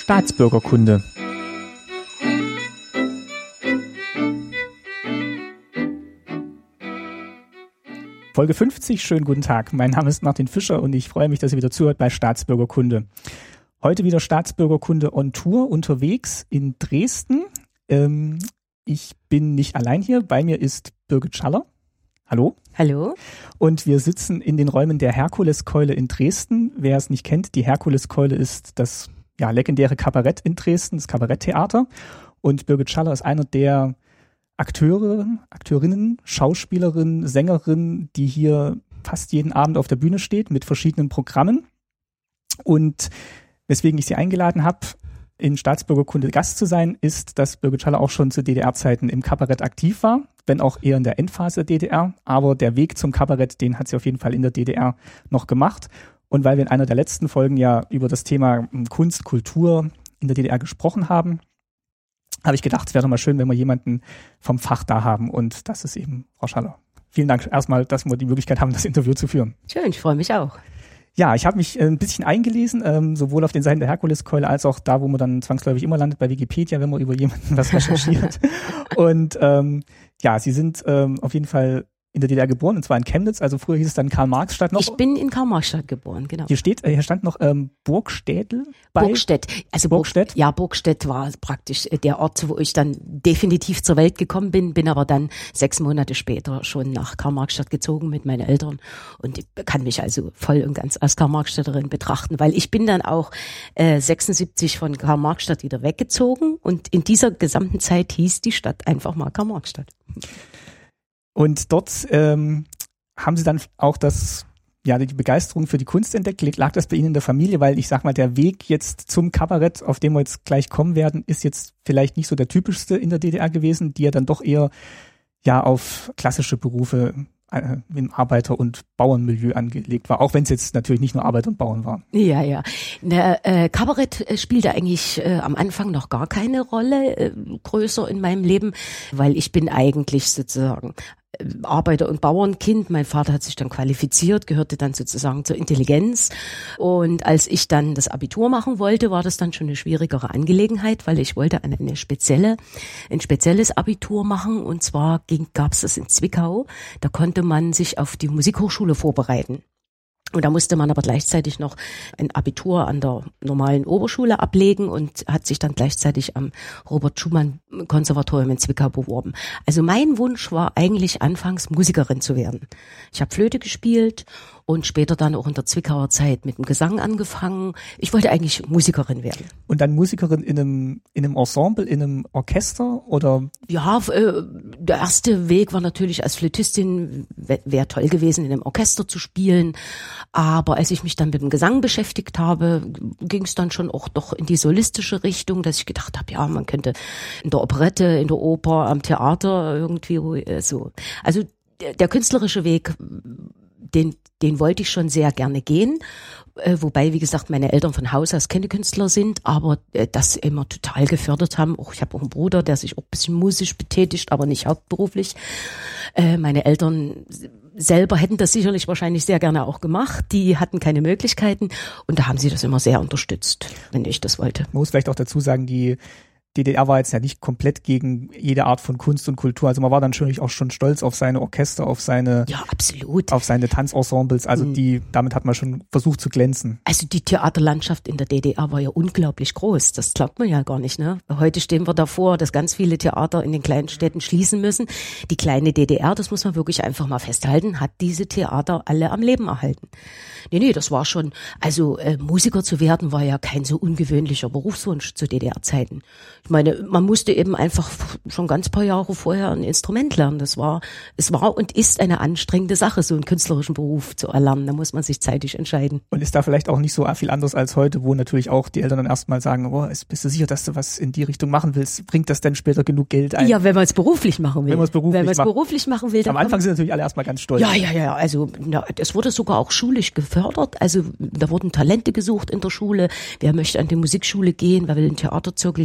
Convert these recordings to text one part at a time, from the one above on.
Staatsbürgerkunde. Folge 50, schönen guten Tag. Mein Name ist Martin Fischer und ich freue mich, dass ihr wieder zuhört bei Staatsbürgerkunde. Heute wieder Staatsbürgerkunde on Tour unterwegs in Dresden. Ich bin nicht allein hier, bei mir ist Birgit Schaller. Hallo. Hallo. Und wir sitzen in den Räumen der Herkuleskeule in Dresden. Wer es nicht kennt, die Herkuleskeule ist das legendäre Kabarett in Dresden, das Kabaretttheater. Und Birgit Schaller ist einer der Akteurinnen, Schauspielerinnen, Sängerinnen, die hier fast jeden Abend auf der Bühne steht mit verschiedenen Programmen. Und weswegen ich sie eingeladen habe, in Staatsbürgerkunde Gast zu sein, ist, dass Birgit Schaller auch schon zu DDR-Zeiten im Kabarett aktiv war, wenn auch eher in der Endphase der DDR. Aber der Weg zum Kabarett, den hat sie auf jeden Fall in der DDR noch gemacht. Und weil wir in einer der letzten Folgen ja über das Thema Kunst, Kultur in der DDR gesprochen haben, habe ich gedacht, es wäre doch mal schön, wenn wir jemanden vom Fach da haben. Und das ist eben Frau Schaller. Vielen Dank erstmal, dass wir die Möglichkeit haben, das Interview zu führen. Schön, ich freue mich auch. Ja, ich habe mich ein bisschen eingelesen, sowohl auf den Seiten der Herkuleskeule als auch da, wo man dann zwangsläufig immer landet, bei Wikipedia, wenn man über jemanden was recherchiert. Und Sie sind auf jeden Fall in der DDR geboren, und zwar in Chemnitz, also früher hieß es dann Karl-Marx-Stadt noch. Ich bin in Karl-Marx-Stadt geboren, genau. Hier stand noch Burgstädel bei. Burgstädt. Also Burgstädt? Burgstädt war praktisch der Ort, wo ich dann definitiv zur Welt gekommen bin aber dann 6 Monate später schon nach Karl-Marx-Stadt gezogen mit meinen Eltern und ich kann mich also voll und ganz als Karl-Marx-Städterin betrachten, weil ich bin dann auch 76 von Karl-Marx-Stadt wieder weggezogen und in dieser gesamten Zeit hieß die Stadt einfach mal Karl-Marx-Stadt. Und dort haben Sie dann auch die Begeisterung für die Kunst entdeckt. Lag das bei Ihnen in der Familie? Weil ich sag mal, der Weg jetzt zum Kabarett, auf den wir jetzt gleich kommen werden, ist jetzt vielleicht nicht so der typischste in der DDR gewesen, die ja dann doch eher auf klassische Berufe im Arbeiter- und Bauernmilieu angelegt war, auch wenn es jetzt natürlich nicht nur Arbeiter und Bauern waren. Ja. Kabarett spielte eigentlich am Anfang noch gar keine Rolle größer in meinem Leben, weil ich bin eigentlich sozusagen Arbeiter- und Bauernkind. Mein Vater hat sich dann qualifiziert, gehörte dann sozusagen zur Intelligenz. Und als ich dann das Abitur machen wollte, war das dann schon eine schwierigere Angelegenheit, weil ich wollte ein spezielles Abitur machen. Und zwar gab es das in Zwickau. Da konnte man sich auf die Musikhochschule vorbereiten. Und da musste man aber gleichzeitig noch ein Abitur an der normalen Oberschule ablegen und hat sich dann gleichzeitig am Robert-Schumann-Konservatorium in Zwickau beworben. Also mein Wunsch war eigentlich anfangs Musikerin zu werden. Ich habe Flöte gespielt und später dann auch in der Zwickauer Zeit mit dem Gesang angefangen. Ich wollte eigentlich Musikerin werden. Und dann Musikerin in einem Ensemble, in einem Orchester oder? Ja, der erste Weg war natürlich als Flötistin, wäre toll gewesen, in einem Orchester zu spielen. Aber als ich mich dann mit dem Gesang beschäftigt habe, ging es dann schon auch doch in die solistische Richtung, dass ich gedacht habe, ja, man könnte in der Operette, in der Oper, am Theater irgendwie so. Also der künstlerische Weg, den wollte ich schon sehr gerne gehen, wobei, wie gesagt, meine Eltern von Haus aus keine Künstler sind, aber das immer total gefördert haben. Ich habe auch einen Bruder, der sich auch ein bisschen musisch betätigt, aber nicht hauptberuflich. Meine Eltern selber hätten das sicherlich wahrscheinlich sehr gerne auch gemacht. Die hatten keine Möglichkeiten und da haben sie das immer sehr unterstützt, wenn ich das wollte. Man muss vielleicht auch dazu sagen, die DDR war jetzt ja nicht komplett gegen jede Art von Kunst und Kultur. Also man war dann natürlich auch schon stolz auf seine Orchester, auf seine Tanzensembles. Also damit hat man schon versucht zu glänzen. Also die Theaterlandschaft in der DDR war ja unglaublich groß. Das glaubt man ja gar nicht, ne? Heute stehen wir davor, dass ganz viele Theater in den kleinen Städten schließen müssen. Die kleine DDR, das muss man wirklich einfach mal festhalten, hat diese Theater alle am Leben erhalten. Nee, das war schon, also Musiker zu werden war ja kein so ungewöhnlicher Berufswunsch zu DDR-Zeiten. Ich meine, man musste eben einfach schon ganz paar Jahre vorher ein Instrument lernen. Es war und ist eine anstrengende Sache, so einen künstlerischen Beruf zu erlernen. Da muss man sich zeitig entscheiden. Und ist da vielleicht auch nicht so viel anders als heute, wo natürlich auch die Eltern dann erstmal sagen, bist du sicher, dass du was in die Richtung machen willst? Bringt das denn später genug Geld ein? Ja, wenn man es beruflich machen will. Wenn man es beruflich machen will. Am Anfang sind natürlich alle erstmal ganz stolz. Ja. Also es wurde sogar auch schulisch gefördert. Also da wurden Talente gesucht in der Schule. Wer möchte an die Musikschule gehen? Wer will in den Theaterzirkel gehen?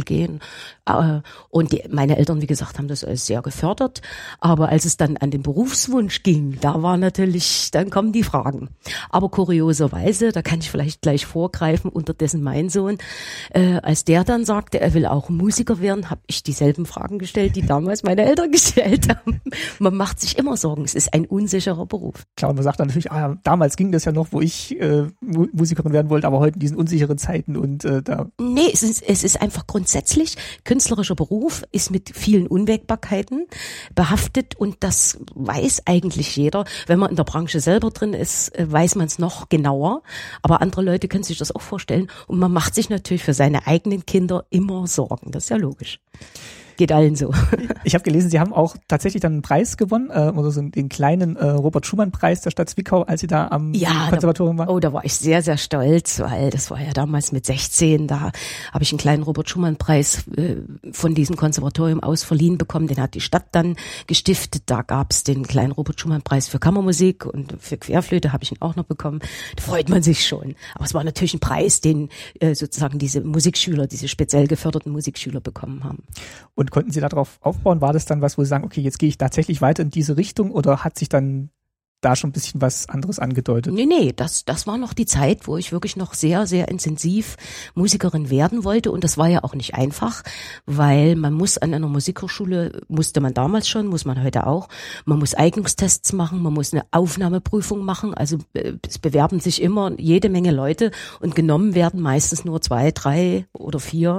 Und meine Eltern, wie gesagt, haben das alles sehr gefördert. Aber als es dann an den Berufswunsch ging, dann kommen die Fragen. Aber kurioserweise, da kann ich vielleicht gleich vorgreifen, unterdessen mein Sohn, als der dann sagte, er will auch Musiker werden, habe ich dieselben Fragen gestellt, die damals meine Eltern gestellt haben. Man macht sich immer Sorgen, es ist ein unsicherer Beruf. Klar, und man sagt dann natürlich, damals ging das ja noch, wo ich Musikerin werden wollte, aber heute in diesen unsicheren Zeiten und da... Nee, es ist einfach grundsätzlich, künstlerischer Beruf ist mit vielen Unwägbarkeiten behaftet und das weiß eigentlich jeder. Wenn man in der Branche selber drin ist, weiß man es noch genauer, aber andere Leute können sich das auch vorstellen und man macht sich natürlich für seine eigenen Kinder immer Sorgen, das ist ja logisch. Geht allen so. Ich habe gelesen, Sie haben auch tatsächlich dann einen Preis gewonnen, oder so den kleinen Robert-Schumann-Preis der Stadt Zwickau, als Sie da am Konservatorium waren. Da war ich sehr, sehr stolz, weil das war ja damals mit 16, da habe ich einen kleinen Robert-Schumann-Preis von diesem Konservatorium aus verliehen bekommen, den hat die Stadt dann gestiftet, da gab es den kleinen Robert-Schumann-Preis für Kammermusik und für Querflöte habe ich ihn auch noch bekommen, da freut man sich schon, aber es war natürlich ein Preis, den sozusagen diese Musikschüler, diese speziell geförderten Musikschüler bekommen haben. Und konnten Sie darauf aufbauen? War das dann was, wo Sie sagen, okay, jetzt gehe ich tatsächlich weiter in diese Richtung oder hat sich dann da schon ein bisschen was anderes angedeutet? Nee, das war noch die Zeit, wo ich wirklich noch sehr, sehr intensiv Musikerin werden wollte und das war ja auch nicht einfach, weil man muss an einer Musikhochschule, musste man damals schon, muss man heute auch, man muss Eignungstests machen, man muss eine Aufnahmeprüfung machen, also es bewerben sich immer jede Menge Leute und genommen werden meistens nur 2, 3 oder 4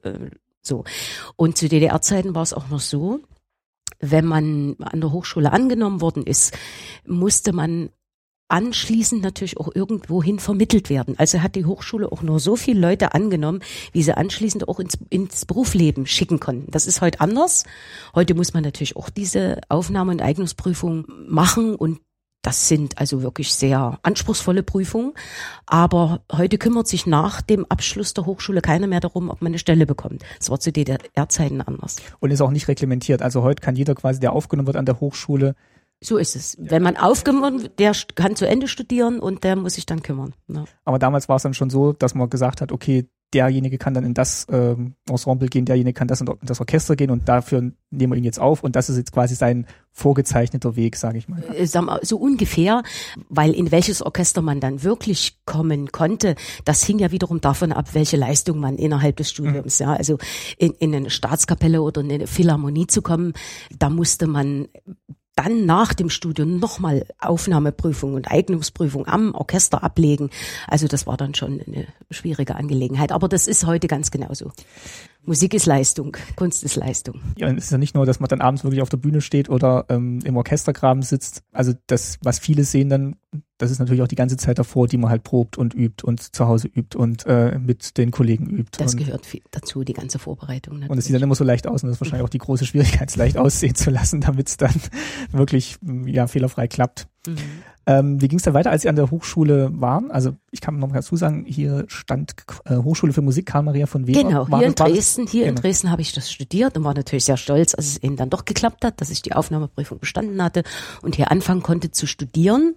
so. Und zu DDR-Zeiten war es auch noch so, wenn man an der Hochschule angenommen worden ist, musste man anschließend natürlich auch irgendwohin vermittelt werden. Also hat die Hochschule auch nur so viele Leute angenommen, wie sie anschließend auch ins Berufsleben schicken konnten. Das ist heute anders. Heute muss man natürlich auch diese Aufnahme- und Eignungsprüfung machen und das sind also wirklich sehr anspruchsvolle Prüfungen, aber heute kümmert sich nach dem Abschluss der Hochschule keiner mehr darum, ob man eine Stelle bekommt. Das war zu DDR-Zeiten anders. Und ist auch nicht reglementiert, also heute kann jeder quasi, der aufgenommen wird an der Hochschule. So ist es. Wenn man aufgenommen wird, der kann zu Ende studieren und der muss sich dann kümmern. Ja. Aber damals war es dann schon so, dass man gesagt hat, okay, derjenige kann dann in das Ensemble gehen, derjenige kann das in das Orchester gehen und dafür nehmen wir ihn jetzt auf und das ist jetzt quasi sein vorgezeichneter Weg, sage ich mal. So ungefähr, weil in welches Orchester man dann wirklich kommen konnte, das hing ja wiederum davon ab, welche Leistung man innerhalb des Studiums, ja, also in eine Staatskapelle oder in eine Philharmonie zu kommen, da musste man dann nach dem Studium nochmal Aufnahmeprüfung und Eignungsprüfung am Orchester ablegen. Also das war dann schon eine schwierige Angelegenheit. Aber das ist heute ganz genauso. Musik ist Leistung, Kunst ist Leistung. Ja, und es ist ja nicht nur, dass man dann abends wirklich auf der Bühne steht oder im Orchestergraben sitzt. Also das, was viele sehen dann, das ist natürlich auch die ganze Zeit davor, die man halt probt und übt und zu Hause übt und mit den Kollegen übt. Das gehört dazu, die ganze Vorbereitung natürlich. Und es sieht dann immer so leicht aus und das ist wahrscheinlich auch die große Schwierigkeit, es leicht aussehen zu lassen, damit es dann wirklich fehlerfrei klappt. Mhm. Wie ging es dann weiter, als Sie an der Hochschule waren? Also ich kann noch mal dazu sagen, hier stand Hochschule für Musik Karl Maria von Weber. Genau, hier in Dresden habe ich das studiert und war natürlich sehr stolz, als es eben dann doch geklappt hat, dass ich die Aufnahmeprüfung bestanden hatte und hier anfangen konnte zu studieren.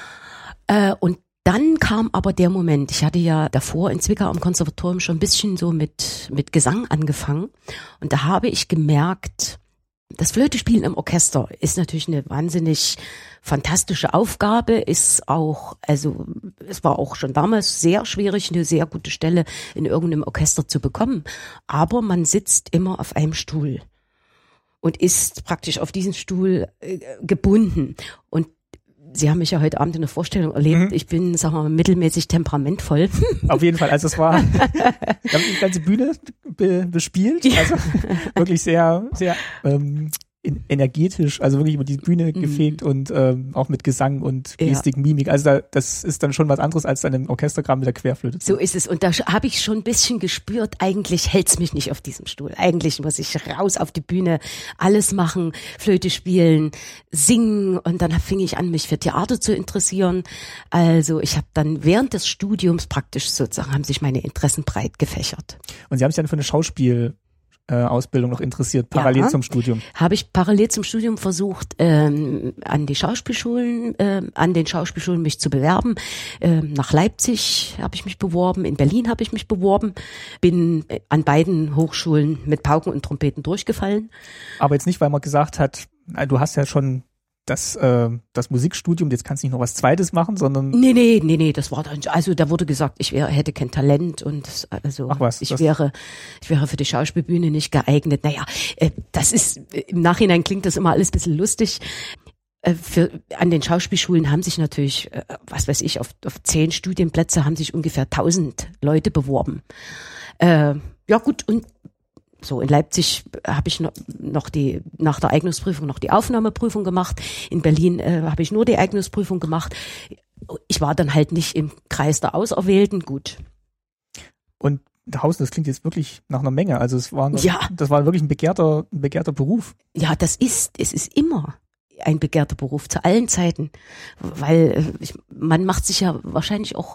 Und dann kam aber der Moment, ich hatte ja davor in Zwickau am Konservatorium schon ein bisschen so mit Gesang angefangen und da habe ich gemerkt, das Flötespielen im Orchester ist natürlich eine wahnsinnig fantastische Aufgabe, ist auch, also es war auch schon damals sehr schwierig, eine sehr gute Stelle in irgendeinem Orchester zu bekommen, aber man sitzt immer auf einem Stuhl und ist praktisch auf diesen Stuhl gebunden und Sie haben mich ja heute Abend in der Vorstellung erlebt. Ich bin, sagen wir mal, mittelmäßig temperamentvoll. Auf jeden Fall. Also es war, wir haben die ganze Bühne bespielt. Also wirklich sehr, sehr energetisch, also wirklich über die Bühne gefegt und auch mit Gesang und Gestik, Mimik. Also das ist dann schon was anderes als dann im Orchestergraben mit der Querflöte. So ist es. Und da habe ich schon ein bisschen gespürt, eigentlich hält's mich nicht auf diesem Stuhl. Eigentlich muss ich raus auf die Bühne, alles machen, Flöte spielen, singen. Und dann fing ich an, mich für Theater zu interessieren. Also ich habe dann während des Studiums praktisch sozusagen, haben sich meine Interessen breit gefächert. Und Sie haben sich dann für eine Schauspielschule Ausbildung noch interessiert, parallel zum Studium? Habe ich parallel zum Studium versucht, an den Schauspielschulen mich zu bewerben. Nach Leipzig habe ich mich beworben, in Berlin habe ich mich beworben, bin an beiden Hochschulen mit Pauken und Trompeten durchgefallen. Aber jetzt nicht, weil man gesagt hat, du hast ja schon das Musikstudium, jetzt kannst du nicht noch was Zweites machen, sondern... Nee, das war dann, also da wurde gesagt, ich hätte kein Talent und also ich wäre für die Schauspielbühne nicht geeignet. Naja, das ist, im Nachhinein klingt das immer alles ein bisschen lustig. An den Schauspielschulen haben sich natürlich, was weiß ich, auf 10 Studienplätze haben sich ungefähr 1000 Leute beworben. Ja gut, und so, in Leipzig habe ich noch nach der Eignungsprüfung noch die Aufnahmeprüfung gemacht. In Berlin habe ich nur die Eignungsprüfung gemacht. Ich war dann halt nicht im Kreis der Auserwählten, gut. Und Hausen, das klingt jetzt wirklich nach einer Menge. Also das war wirklich ein begehrter Beruf. Ja, es ist immer ein begehrter Beruf, zu allen Zeiten. Weil man macht sich ja wahrscheinlich auch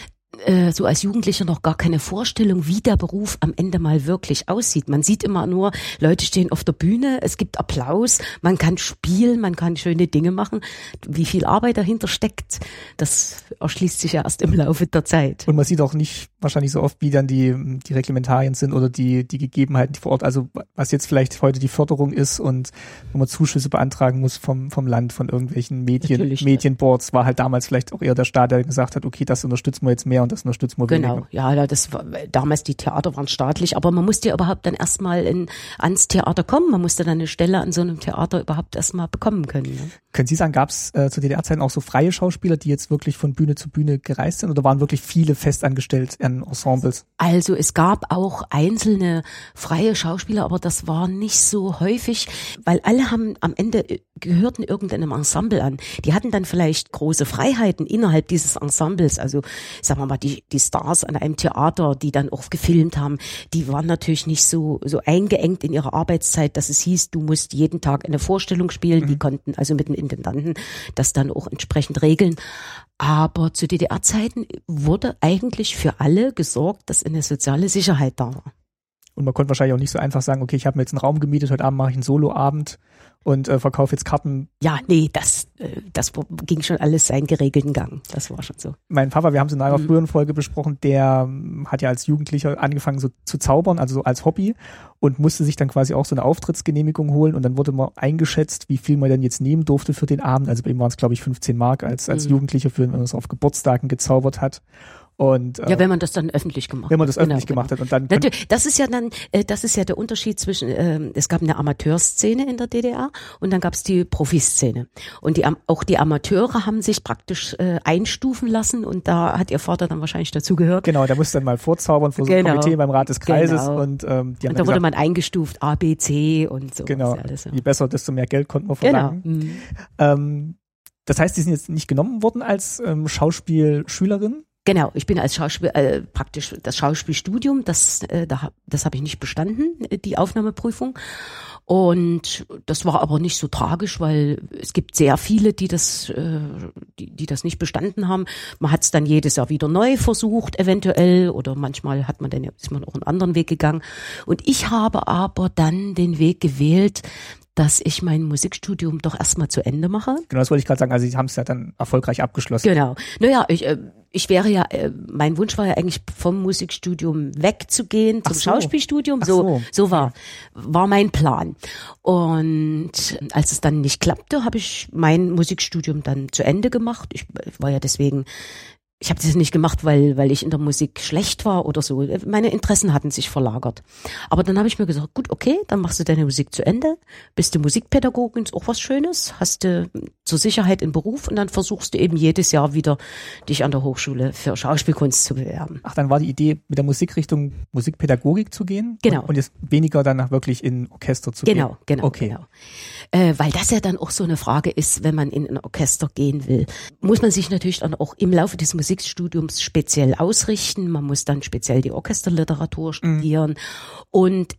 so als Jugendlicher noch gar keine Vorstellung, wie der Beruf am Ende mal wirklich aussieht. Man sieht immer nur, Leute stehen auf der Bühne, es gibt Applaus, man kann spielen, man kann schöne Dinge machen. Wie viel Arbeit dahinter steckt, das erschließt sich ja erst im Laufe der Zeit. Und man sieht auch nicht wahrscheinlich so oft, wie dann die Reglementarien sind oder die Gegebenheiten vor Ort. Also was jetzt vielleicht heute die Förderung ist und wo man Zuschüsse beantragen muss vom Land, von irgendwelchen Medienboards, war halt damals vielleicht auch eher der Staat, der gesagt hat, okay, das unterstützen wir jetzt mehr und das unterstützen wir weniger. Genau, ja, das war, damals die Theater waren staatlich, aber man musste ja überhaupt dann erstmal ans Theater kommen, man musste dann eine Stelle an so einem Theater überhaupt erstmal bekommen können. Ne? Können Sie sagen, gab es zu DDR-Zeiten auch so freie Schauspieler, die jetzt wirklich von Bühne zu Bühne gereist sind oder waren wirklich viele festangestellt in Ensembles? Also es gab auch einzelne freie Schauspieler, aber das war nicht so häufig, weil alle haben am Ende gehörten irgendeinem Ensemble an. Die hatten dann vielleicht große Freiheiten innerhalb dieses Ensembles, also sagen wir mal die Stars an einem Theater, die dann auch gefilmt haben, die waren natürlich nicht so eingeengt in ihrer Arbeitszeit, dass es hieß, du musst jeden Tag eine Vorstellung spielen. Die konnten also mit den Intendanten das dann auch entsprechend regeln. Aber zu DDR-Zeiten wurde eigentlich für alle gesorgt, dass eine soziale Sicherheit da war. Und man konnte wahrscheinlich auch nicht so einfach sagen, okay, ich habe mir jetzt einen Raum gemietet, heute Abend mache ich einen Soloabend und verkaufe jetzt Karten. Ja, nee, das ging schon alles seinen geregelten Gang. Das war schon so. Mein Papa, wir haben es in einer früheren Folge besprochen, der hat ja als Jugendlicher angefangen so zu zaubern, also so als Hobby und musste sich dann quasi auch so eine Auftrittsgenehmigung holen und dann wurde mal eingeschätzt, wie viel man denn jetzt nehmen durfte für den Abend. Also bei ihm waren es, glaube ich, 15 Mark als Jugendlicher, wenn man es auf Geburtstagen gezaubert hat. Und, ja, wenn man das dann öffentlich gemacht hat. Wenn man das öffentlich gemacht hat. Und dann das ist ja der Unterschied zwischen, es gab eine Amateurszene in der DDR und dann gab es die Profiszene. Und auch die Amateure haben sich praktisch einstufen lassen und da hat ihr Vater dann wahrscheinlich dazugehört. Genau, der musste dann mal vorzaubern vor so einem Komitee beim Rat des Kreises. Genau. Und da wurde man eingestuft, A, B, C und so. Genau, alles, ja. Je besser, desto mehr Geld konnte man verlangen. Genau. Das heißt, die sind jetzt nicht genommen worden als Schauspielschülerin? Genau, ich bin als praktisch das Schauspielstudium, das habe ich nicht bestanden, die Aufnahmeprüfung. Und das war aber nicht so tragisch, weil es gibt sehr viele, die das nicht bestanden haben. Man hat es dann jedes Jahr wieder neu versucht, eventuell, oder manchmal ist man auch einen anderen Weg gegangen. Und ich habe aber dann den Weg gewählt, dass ich mein Musikstudium doch erstmal zu Ende mache. Genau, das wollte ich gerade sagen. Also Sie haben es ja dann erfolgreich abgeschlossen. Genau. Naja, ich wäre ja, mein Wunsch war ja eigentlich vom Musikstudium wegzugehen zum Schauspielstudium. So war mein Plan. Und als es dann nicht klappte, habe ich mein Musikstudium dann zu Ende gemacht. Ich war ja deswegen, ich habe das nicht gemacht, weil ich in der Musik schlecht war oder so. Meine Interessen hatten sich verlagert. Aber dann habe ich mir gesagt, gut, okay, dann machst du deine Musik zu Ende, bist du Musikpädagogin, ist auch was Schönes, hast du zur Sicherheit einen Beruf und dann versuchst du eben jedes Jahr wieder, dich an der Hochschule für Schauspielkunst zu bewerben. Ach, dann war die Idee, mit der Musikrichtung Musikpädagogik zu gehen? Genau. Und jetzt weniger danach wirklich in Orchester zu gehen? Genau. Okay. Weil das ja dann auch so eine Frage ist, wenn man in ein Orchester gehen will, muss man sich natürlich dann auch im Laufe des Musikstudiums speziell ausrichten. Man muss dann speziell die Orchesterliteratur studieren. Und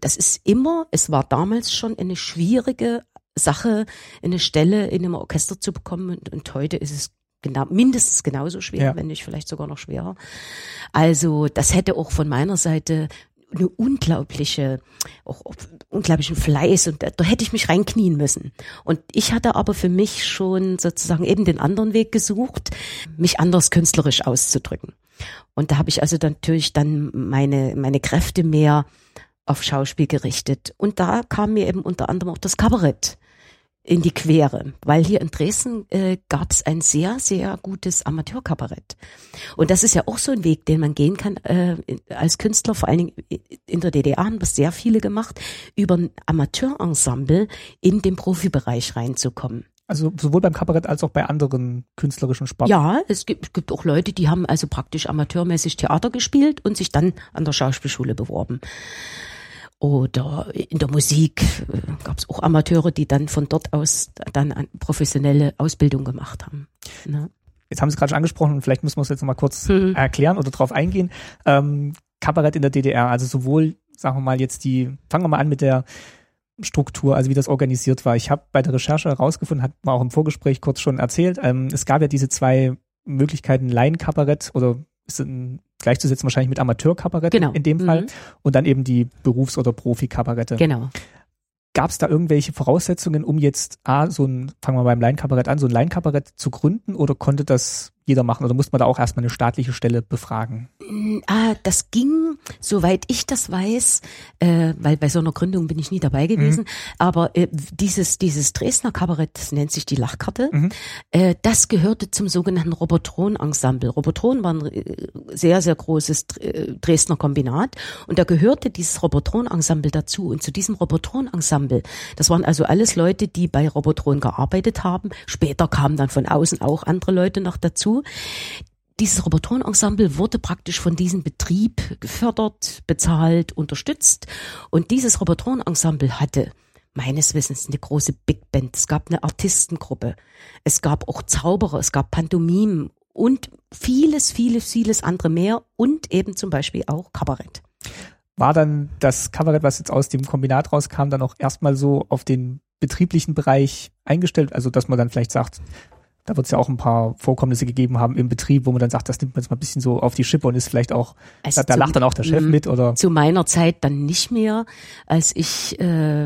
es war damals schon eine schwierige Sache, eine Stelle in einem Orchester zu bekommen. Und heute ist es mindestens genauso schwer, wenn nicht vielleicht sogar noch schwerer. Also das hätte auch von meiner Seite eine unglaublichen Fleiß, und da hätte ich mich reinknien müssen. Und ich hatte aber für mich schon sozusagen eben den anderen Weg gesucht, mich anders künstlerisch auszudrücken. Und da habe ich also dann natürlich meine Kräfte mehr auf Schauspiel gerichtet. Und da kam mir eben unter anderem auch das Kabarett in die Quere, weil hier in Dresden gab es ein sehr, sehr gutes Amateurkabarett. Und das ist ja auch so ein Weg, den man gehen kann als Künstler, vor allen Dingen in der DDR haben das sehr viele gemacht, über ein Amateurensemble in den Profibereich reinzukommen. Also sowohl beim Kabarett als auch bei anderen künstlerischen Sparten? Ja, es gibt auch Leute, die haben also praktisch amateurmäßig Theater gespielt und sich dann an der Schauspielschule beworben. Oder in der Musik gab es auch Amateure, die dann von dort aus dann eine professionelle Ausbildung gemacht haben. Ja. Jetzt haben Sie es gerade schon angesprochen und vielleicht müssen wir es jetzt noch mal kurz erklären oder drauf eingehen. Kabarett in der DDR, also sowohl, sagen wir mal jetzt fangen wir mal an mit der Struktur, also wie das organisiert war. Ich habe bei der Recherche herausgefunden, hat man auch im Vorgespräch kurz schon erzählt, es gab ja diese zwei Möglichkeiten, Laienkabarett oder gleichzusetzen wahrscheinlich mit Amateurkabarett in dem Fall und dann eben die Berufs- oder Profikabarette. Genau. Gab es da irgendwelche Voraussetzungen, um jetzt fangen wir beim Laienkabarett an, so ein Laienkabarett zu gründen, oder konnte das jeder machen oder musste man da auch erstmal eine staatliche Stelle befragen? Das ging, soweit ich das weiß, weil bei so einer Gründung bin ich nie dabei gewesen, aber dieses Dresdner Kabarett, das nennt sich die Lachkarte, das gehörte zum sogenannten Robotron-Ensemble. Robotron war ein sehr, sehr großes Dresdner Kombinat und da gehörte dieses Robotron-Ensemble dazu, und zu diesem Robotron-Ensemble, das waren also alles Leute, die bei Robotron gearbeitet haben, später kamen dann von außen auch andere Leute noch dazu. Dieses Robotron-Ensemble wurde praktisch von diesem Betrieb gefördert, bezahlt, unterstützt, und dieses Robotron-Ensemble hatte meines Wissens eine große Big Band. Es gab eine Artistengruppe, es gab auch Zauberer, es gab Pantomimen und vieles andere mehr und eben zum Beispiel auch Kabarett. War dann das Kabarett, was jetzt aus dem Kombinat rauskam, dann auch erstmal so auf den betrieblichen Bereich eingestellt, also dass man dann vielleicht sagt, da wird es ja auch ein paar Vorkommnisse gegeben haben im Betrieb, wo man dann sagt, das nimmt man jetzt mal ein bisschen so auf die Schippe und ist vielleicht auch, also da lacht dann auch der Chef mit, oder? Zu meiner Zeit dann nicht mehr. Als ich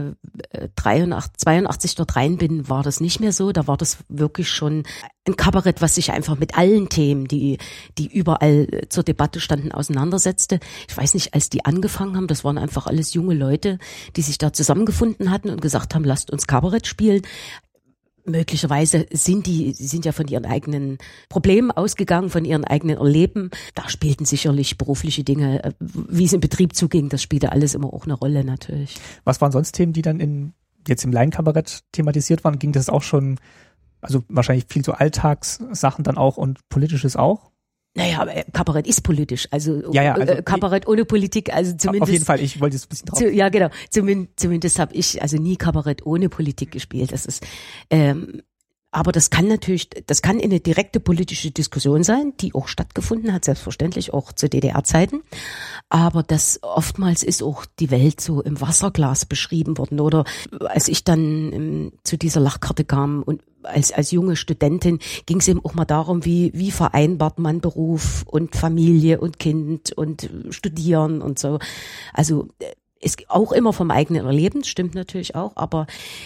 82 dort rein bin, war das nicht mehr so. Da war das wirklich schon ein Kabarett, was sich einfach mit allen Themen, die überall zur Debatte standen, auseinandersetzte. Ich weiß nicht, als die angefangen haben, das waren einfach alles junge Leute, die sich da zusammengefunden hatten und gesagt haben, lasst uns Kabarett spielen. Möglicherweise sind ja von ihren eigenen Problemen ausgegangen, von ihren eigenen Erleben. Da spielten sicherlich berufliche Dinge, wie es im Betrieb zuging, das spielte alles immer auch eine Rolle natürlich. Was waren sonst Themen, die dann jetzt im Laienkabarett thematisiert waren? Ging das auch schon, also wahrscheinlich viel so Alltagssachen dann auch und Politisches auch? Naja, Kabarett ist politisch, also, also Kabarett ohne Politik, also zumindest. Auf jeden Fall, ich wollte jetzt ein bisschen drauf. Ja, genau. Zumindest habe ich also nie Kabarett ohne Politik gespielt. Das ist, aber das kann eine direkte politische Diskussion sein, die auch stattgefunden hat, selbstverständlich auch zu DDR-Zeiten. Aber das oftmals ist auch die Welt so im Wasserglas beschrieben worden. Oder als ich dann zu dieser Lachkarte kam und als junge Studentin ging es eben auch mal darum, wie vereinbart man Beruf und Familie und Kind und Studieren und so. Also es auch immer vom eigenen Erleben, stimmt natürlich auch, aber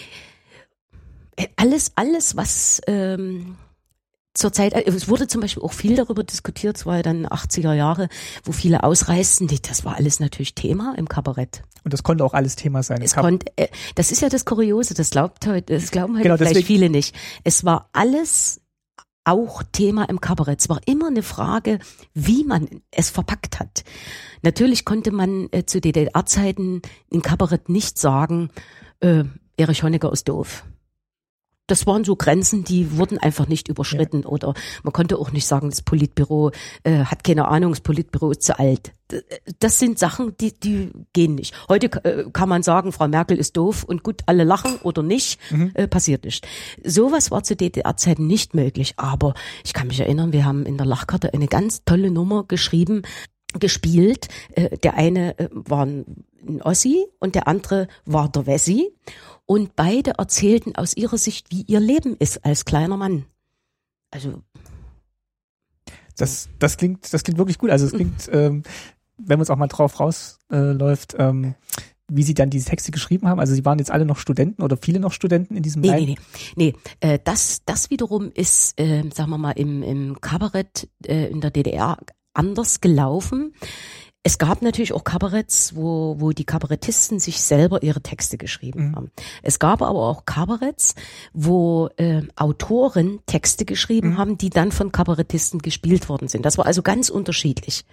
alles, was zur Zeit, es wurde zum Beispiel auch viel darüber diskutiert, es war ja dann 80er Jahre, wo viele ausreisten, das war alles natürlich Thema im Kabarett. Und das konnte auch alles Thema sein. Das ist ja das Kuriose, das glauben heute vielleicht viele nicht. Es war alles auch Thema im Kabarett. Es war immer eine Frage, wie man es verpackt hat. Natürlich konnte man zu DDR-Zeiten im Kabarett nicht sagen, Erich Honecker ist doof. Das waren so Grenzen, die wurden einfach nicht überschritten. Ja. Oder man konnte auch nicht sagen, das Politbüro hat keine Ahnung, das Politbüro ist zu alt. Das sind Sachen, die gehen nicht. Heute kann man sagen, Frau Merkel ist doof und gut, alle lachen oder nicht, passiert nicht. Sowas war zu DDR-Zeiten nicht möglich. Aber ich kann mich erinnern, wir haben in der Lachkarte eine ganz tolle Nummer gespielt. Der eine war ein Ossi und der andere war der Wessi. Und beide erzählten aus ihrer Sicht, wie ihr Leben ist als kleiner Mann. Also das klingt wirklich gut. Also es klingt wenn man es auch mal drauf rausläuft, wie Sie dann diese Texte geschrieben haben? Also Sie waren jetzt alle noch Studenten oder viele noch Studenten in diesem Nee. Das wiederum ist, sagen wir mal, im Kabarett in der DDR anders gelaufen. Es gab natürlich auch Kabaretts, wo die Kabarettisten sich selber ihre Texte geschrieben haben. Es gab aber auch Kabaretts, wo Autoren Texte geschrieben haben, die dann von Kabarettisten gespielt worden sind. Das war also ganz unterschiedlich.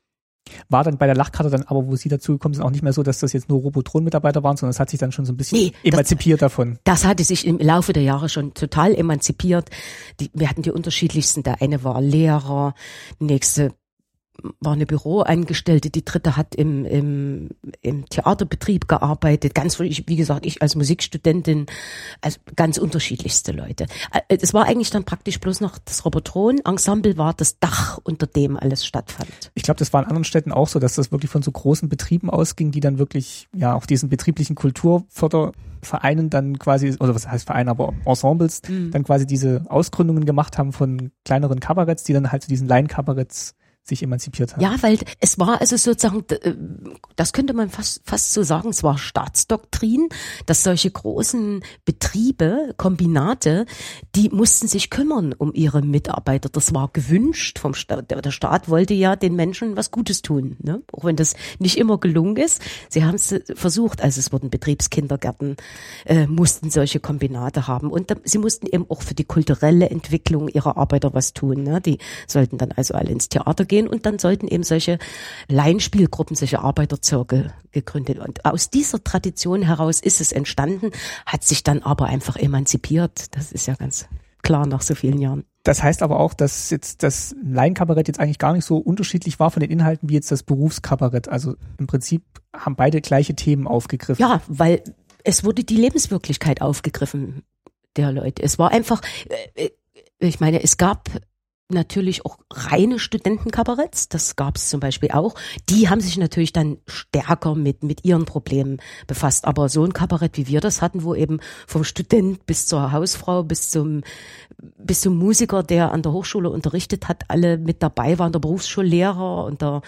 War dann bei der Lachkarte dann aber, wo Sie dazugekommen sind, auch nicht mehr so, dass das jetzt nur Robotron-Mitarbeiter waren, sondern es hat sich dann schon so ein bisschen emanzipiert davon. Das hatte sich im Laufe der Jahre schon total emanzipiert. Wir hatten die unterschiedlichsten. Der eine war Lehrer, die nächste war eine Büroangestellte, die dritte hat im Theaterbetrieb gearbeitet. Ganz, wie gesagt, ich als Musikstudentin, also ganz unterschiedlichste Leute. Es war eigentlich dann praktisch bloß noch das Robotron-Ensemble war das Dach, unter dem alles stattfand. Ich glaube, das war in anderen Städten auch so, dass das wirklich von so großen Betrieben ausging, die dann wirklich ja auf diesen betrieblichen Kulturfördervereinen dann quasi, oder was heißt Verein, aber Ensembles, dann quasi diese Ausgründungen gemacht haben von kleineren Kabaretts, die dann halt zu diesen Laienkabaretts sich emanzipiert haben. Ja, weil es war also sozusagen, das könnte man fast so sagen, es war Staatsdoktrin, dass solche großen Betriebe, Kombinate, die mussten sich kümmern um ihre Mitarbeiter. Das war gewünscht vom Staat. Der Staat wollte ja den Menschen was Gutes tun, ne? Auch wenn das nicht immer gelungen ist. Sie haben es versucht, also es wurden Betriebskindergärten, mussten solche Kombinate haben. Und sie mussten eben auch für die kulturelle Entwicklung ihrer Arbeiter was tun, ne? Die sollten dann also alle ins Theater gehen und dann sollten eben solche Laienspielgruppen, solche Arbeiterzirkel gegründet. Und aus dieser Tradition heraus ist es entstanden, hat sich dann aber einfach emanzipiert. Das ist ja ganz klar nach so vielen Jahren. Das heißt aber auch, dass jetzt das Laienkabarett jetzt eigentlich gar nicht so unterschiedlich war von den Inhalten wie jetzt das Berufskabarett. Also im Prinzip haben beide gleiche Themen aufgegriffen. Ja, weil es wurde die Lebenswirklichkeit aufgegriffen der Leute. Es war einfach, ich meine, es gab natürlich auch reine Studentenkabaretts, das gab es zum Beispiel auch. Die haben sich natürlich dann stärker mit ihren Problemen befasst. Aber so ein Kabarett, wie wir das hatten, wo eben vom Student bis zur Hausfrau, bis zum Musiker, der an der Hochschule unterrichtet hat, alle mit dabei waren, der Berufsschullehrer und der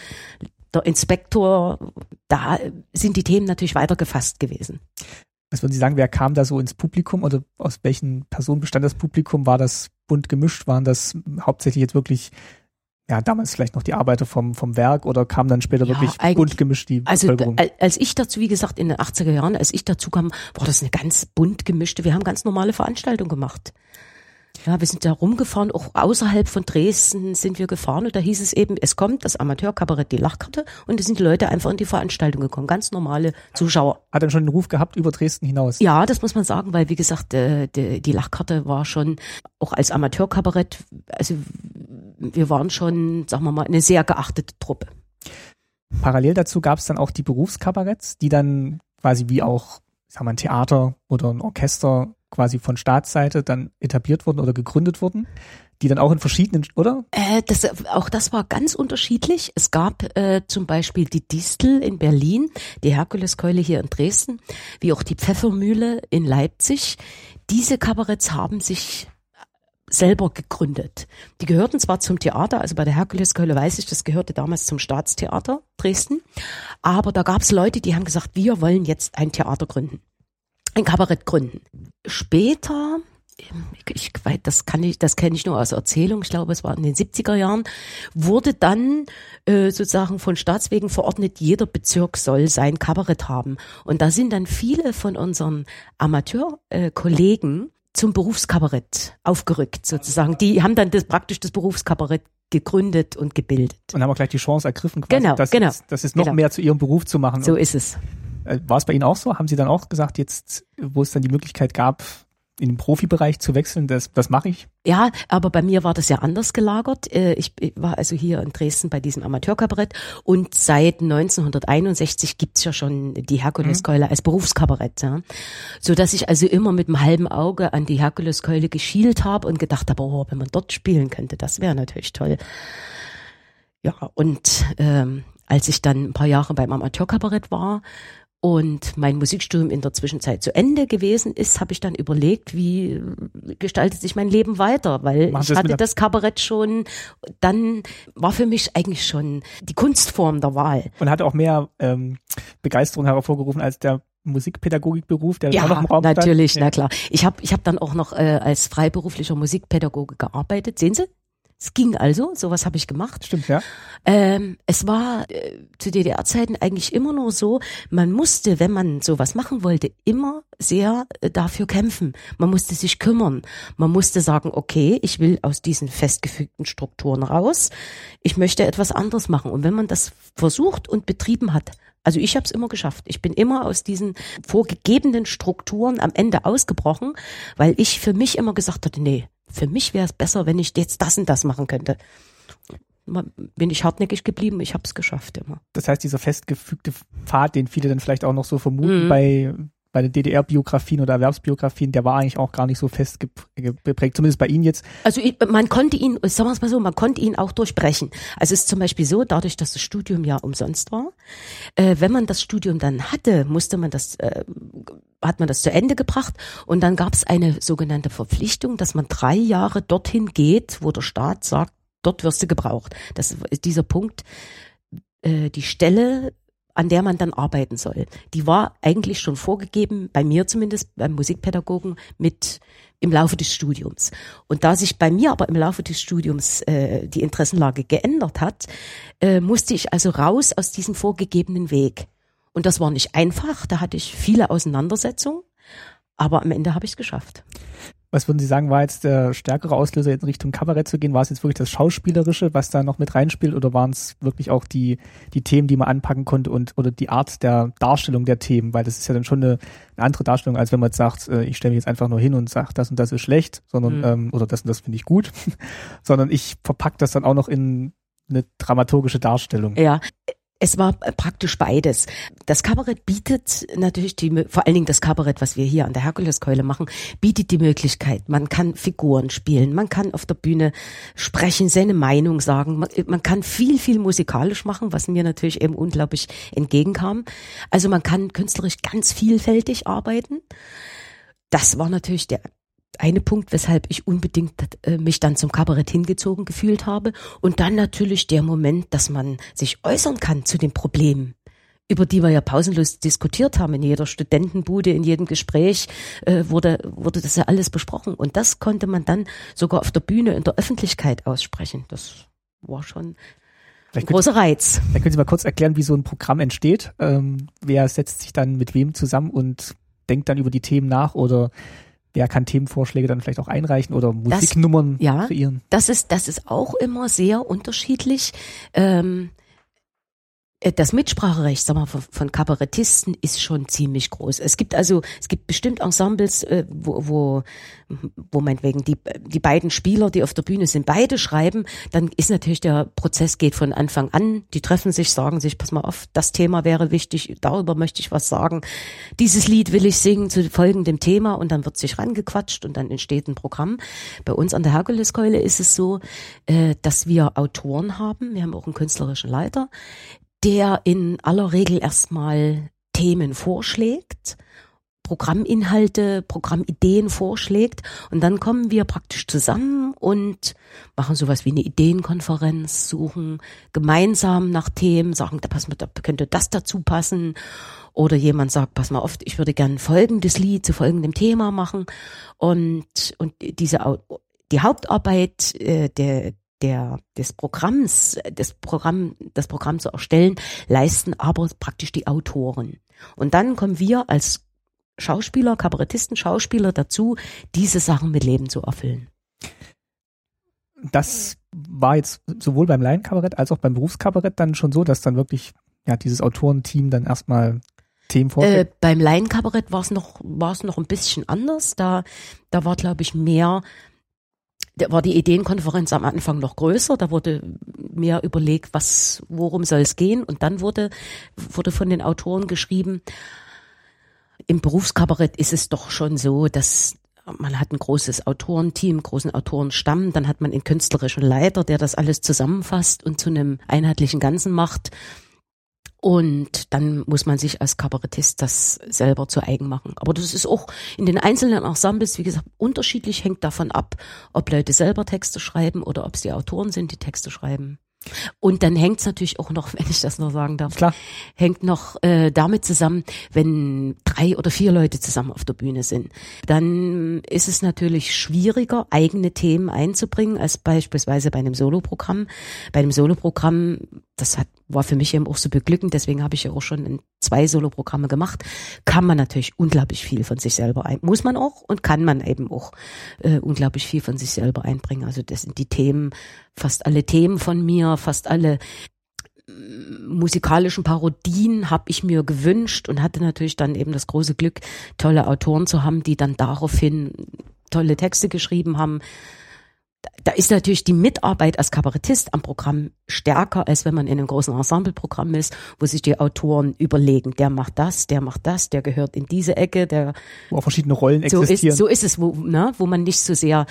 Inspektor, da sind die Themen natürlich weiter gefasst gewesen. Was würden Sie sagen, wer kam da so ins Publikum oder aus welchen Personen bestand das Publikum? War das bunt gemischt? Waren das hauptsächlich jetzt wirklich, ja, damals vielleicht noch die Arbeiter vom Werk oder kam dann später wirklich bunt gemischt die Bevölkerung? Also als ich dazu, wie gesagt, in den 80er Jahren, als ich dazu kam, war das eine ganz bunt gemischte, wir haben ganz normale Veranstaltungen gemacht. Ja, wir sind da rumgefahren, auch außerhalb von Dresden sind wir gefahren und da hieß es eben, es kommt das Amateurkabarett, die Lachkarte und es sind die Leute einfach in die Veranstaltung gekommen, ganz normale Zuschauer. Hat dann schon den Ruf gehabt über Dresden hinaus? Ja, das muss man sagen, weil wie gesagt, die Lachkarte war schon auch als Amateurkabarett, also wir waren schon, sagen wir mal, eine sehr geachtete Truppe. Parallel dazu gab es dann auch die Berufskabaretts, die dann quasi wie auch, sagen wir mal, ein Theater oder ein Orchester quasi von Staatsseite dann etabliert wurden oder gegründet wurden, die dann auch in verschiedenen, oder? Auch das war ganz unterschiedlich. Es gab zum Beispiel die Distel in Berlin, die Herkuleskeule hier in Dresden, wie auch die Pfeffermühle in Leipzig. Diese Kabaretts haben sich selber gegründet. Die gehörten zwar zum Theater, also bei der Herkuleskeule weiß ich, das gehörte damals zum Staatstheater Dresden, aber da gab es Leute, die haben gesagt, wir wollen jetzt ein Theater gründen. Ein Kabarett gründen. Später, das kenne ich nur aus Erzählung, ich glaube, es war in den 70er Jahren, wurde dann sozusagen von Staatswegen verordnet, jeder Bezirk soll sein Kabarett haben. Und da sind dann viele von unseren Amateurkollegen zum Berufskabarett aufgerückt sozusagen. Die haben dann praktisch das Berufskabarett gegründet und gebildet. Und haben auch gleich die Chance ergriffen, quasi, das ist noch mehr zu ihrem Beruf zu machen. So ist es. War es bei Ihnen auch so? Haben Sie dann auch gesagt, jetzt, wo es dann die Möglichkeit gab, in den Profibereich zu wechseln, das mache ich? Ja, aber bei mir war das ja anders gelagert. Ich war also hier in Dresden bei diesem Amateurkabarett und seit 1961 gibt's ja schon die Herkuleskeule als Berufskabarett. Ja. So dass ich also immer mit einem halben Auge an die Herkuleskeule geschielt habe und gedacht habe, oh, wenn man dort spielen könnte, das wäre natürlich toll. Ja, und als ich dann ein paar Jahre beim Amateurkabarett war und mein Musikstudium in der Zwischenzeit zu Ende gewesen ist, habe ich dann überlegt, wie gestaltet sich mein Leben weiter, weil ich hatte das Kabarett schon, dann war für mich eigentlich schon die Kunstform der Wahl. Und hatte auch mehr Begeisterung hervorgerufen als der Musikpädagogikberuf, der auch noch im Raum stand? Natürlich, na klar. Ich hab dann auch noch als freiberuflicher Musikpädagoge gearbeitet. Sehen Sie? Es ging also, sowas habe ich gemacht. Stimmt, ja. Es war zu DDR-Zeiten eigentlich immer nur so, man musste, wenn man sowas machen wollte, immer sehr dafür kämpfen. Man musste sich kümmern. Man musste sagen, okay, ich will aus diesen festgefügten Strukturen raus. Ich möchte etwas anderes machen. Und wenn man das versucht und betrieben hat, also ich habe es immer geschafft. Ich bin immer aus diesen vorgegebenen Strukturen am Ende ausgebrochen, weil ich für mich immer gesagt hatte, nee, für mich wäre es besser, wenn ich jetzt das und das machen könnte. Bin ich hartnäckig geblieben, ich habe es geschafft immer. Das heißt, dieser festgefügte Pfad, den viele dann vielleicht auch noch so vermuten bei den DDR-Biografien oder Erwerbsbiografien, der war eigentlich auch gar nicht so fest geprägt, zumindest bei Ihnen jetzt. Also man konnte ihn, sagen wir es mal so, man konnte ihn auch durchbrechen. Also es ist zum Beispiel so, dadurch, dass das Studium ja umsonst war, wenn man das Studium dann hatte, hat man das zu Ende gebracht und dann gab es eine sogenannte Verpflichtung, dass man 3 Jahre dorthin geht, wo der Staat sagt, dort wirst du gebraucht. Das ist dieser Punkt, die Stelle, an der man dann arbeiten soll. Die war eigentlich schon vorgegeben, bei mir zumindest, beim Musikpädagogen, im Laufe des Studiums. Und da sich bei mir aber im Laufe des Studiums die Interessenlage geändert hat, musste ich also raus aus diesem vorgegebenen Weg. Und das war nicht einfach, da hatte ich viele Auseinandersetzungen, aber am Ende habe ich es geschafft. Was würden Sie sagen, war jetzt der stärkere Auslöser, in Richtung Kabarett zu gehen? War es jetzt wirklich das Schauspielerische, was da noch mit reinspielt, oder waren es wirklich auch die Themen, die man anpacken konnte oder die Art der Darstellung der Themen? Weil das ist ja dann schon eine andere Darstellung, als wenn man jetzt sagt, ich stelle mich jetzt einfach nur hin und sage, das und das ist schlecht, sondern oder das und das finde ich gut, sondern ich verpacke das dann auch noch in eine dramaturgische Darstellung. Ja. Es war praktisch beides. Das Kabarett bietet natürlich vor allen Dingen das Kabarett, was wir hier an der Herkuleskeule machen, bietet die Möglichkeit. Man kann Figuren spielen, man kann auf der Bühne sprechen, seine Meinung sagen. Man kann viel, viel musikalisch machen, was mir natürlich eben unglaublich entgegenkam. Also man kann künstlerisch ganz vielfältig arbeiten. Das war natürlich der eine Punkt, weshalb ich unbedingt mich dann zum Kabarett hingezogen gefühlt habe. Und dann natürlich der Moment, dass man sich äußern kann zu den Problemen, über die wir ja pausenlos diskutiert haben. In jeder Studentenbude, in jedem Gespräch wurde das ja alles besprochen. Und das konnte man dann sogar auf der Bühne in der Öffentlichkeit aussprechen. Das war schon ein großer Reiz. Dann können Sie mal kurz erklären, wie so ein Programm entsteht. Wer setzt sich dann mit wem zusammen und denkt dann über die Themen nach, oder wer kann Themenvorschläge dann vielleicht auch einreichen oder Musiknummern kreieren? Das ist auch immer sehr unterschiedlich. Das Mitspracherecht, sagen wir, von Kabarettisten ist schon ziemlich groß. Es gibt bestimmt Ensembles, wo meinetwegen die beiden Spieler, die auf der Bühne sind, beide schreiben. Dann ist natürlich der Prozess geht von Anfang an. Die treffen sich, sagen sich, pass mal auf, das Thema wäre wichtig, darüber möchte ich was sagen. Dieses Lied will ich singen zu folgendem Thema, und dann wird sich rangequatscht und dann entsteht ein Programm. Bei uns an der Herkuleskeule ist es so, dass wir Autoren haben. Wir haben auch einen künstlerischen Leiter, der in aller Regel erstmal Themen vorschlägt, Programminhalte, Programmideen vorschlägt, und dann kommen wir praktisch zusammen und machen sowas wie eine Ideenkonferenz, suchen gemeinsam nach Themen, sagen, da könnte das dazu passen, oder jemand sagt, pass mal auf, ich würde gerne folgendes Lied zu folgendem Thema machen, und die Hauptarbeit des Programms zu erstellen, leisten aber praktisch die Autoren. Und dann kommen wir als Schauspieler, Kabarettisten, Schauspieler dazu, diese Sachen mit Leben zu erfüllen. Das war jetzt sowohl beim Laienkabarett als auch beim Berufskabarett dann schon so, dass dann wirklich dieses Autorenteam dann erstmal Themen vorschlägt? Beim Laienkabarett war es noch ein bisschen anders. Da war, glaube ich, da war die Ideenkonferenz am Anfang noch größer, da wurde mehr überlegt, worum soll es gehen, und dann wurde von den Autoren geschrieben. Im Berufskabarett ist es doch schon so, dass man hat ein großes Autorenteam, großen Autorenstamm, dann hat man einen künstlerischen Leiter, der das alles zusammenfasst und zu einem einheitlichen Ganzen macht. Und dann muss man sich als Kabarettist das selber zu eigen machen. Aber das ist auch in den einzelnen Ensembles, wie gesagt, unterschiedlich, hängt davon ab, ob Leute selber Texte schreiben oder ob es die Autoren sind, die Texte schreiben. Und dann hängt es natürlich auch noch, wenn ich das noch sagen darf, Klar. hängt noch damit zusammen, wenn 3 oder 4 Leute zusammen auf der Bühne sind. Dann ist es natürlich schwieriger, eigene Themen einzubringen, als beispielsweise bei einem Soloprogramm. Bei einem Soloprogramm, war für mich eben auch so beglückend, deswegen habe ich ja auch schon 2 Soloprogramme gemacht, kann man natürlich unglaublich viel von sich selber muss man auch und kann man eben auch unglaublich viel von sich selber einbringen. Also das sind die Themen, fast alle Themen von mir, fast alle musikalischen Parodien habe ich mir gewünscht und hatte natürlich dann eben das große Glück, tolle Autoren zu haben, die dann daraufhin tolle Texte geschrieben haben. Da ist natürlich die Mitarbeit als Kabarettist am Programm stärker, als wenn man in einem großen Ensembleprogramm ist, wo sich die Autoren überlegen, der macht das, der gehört in diese Ecke, wo auch verschiedene Rollen existieren. So ist es, wo man nicht so sehr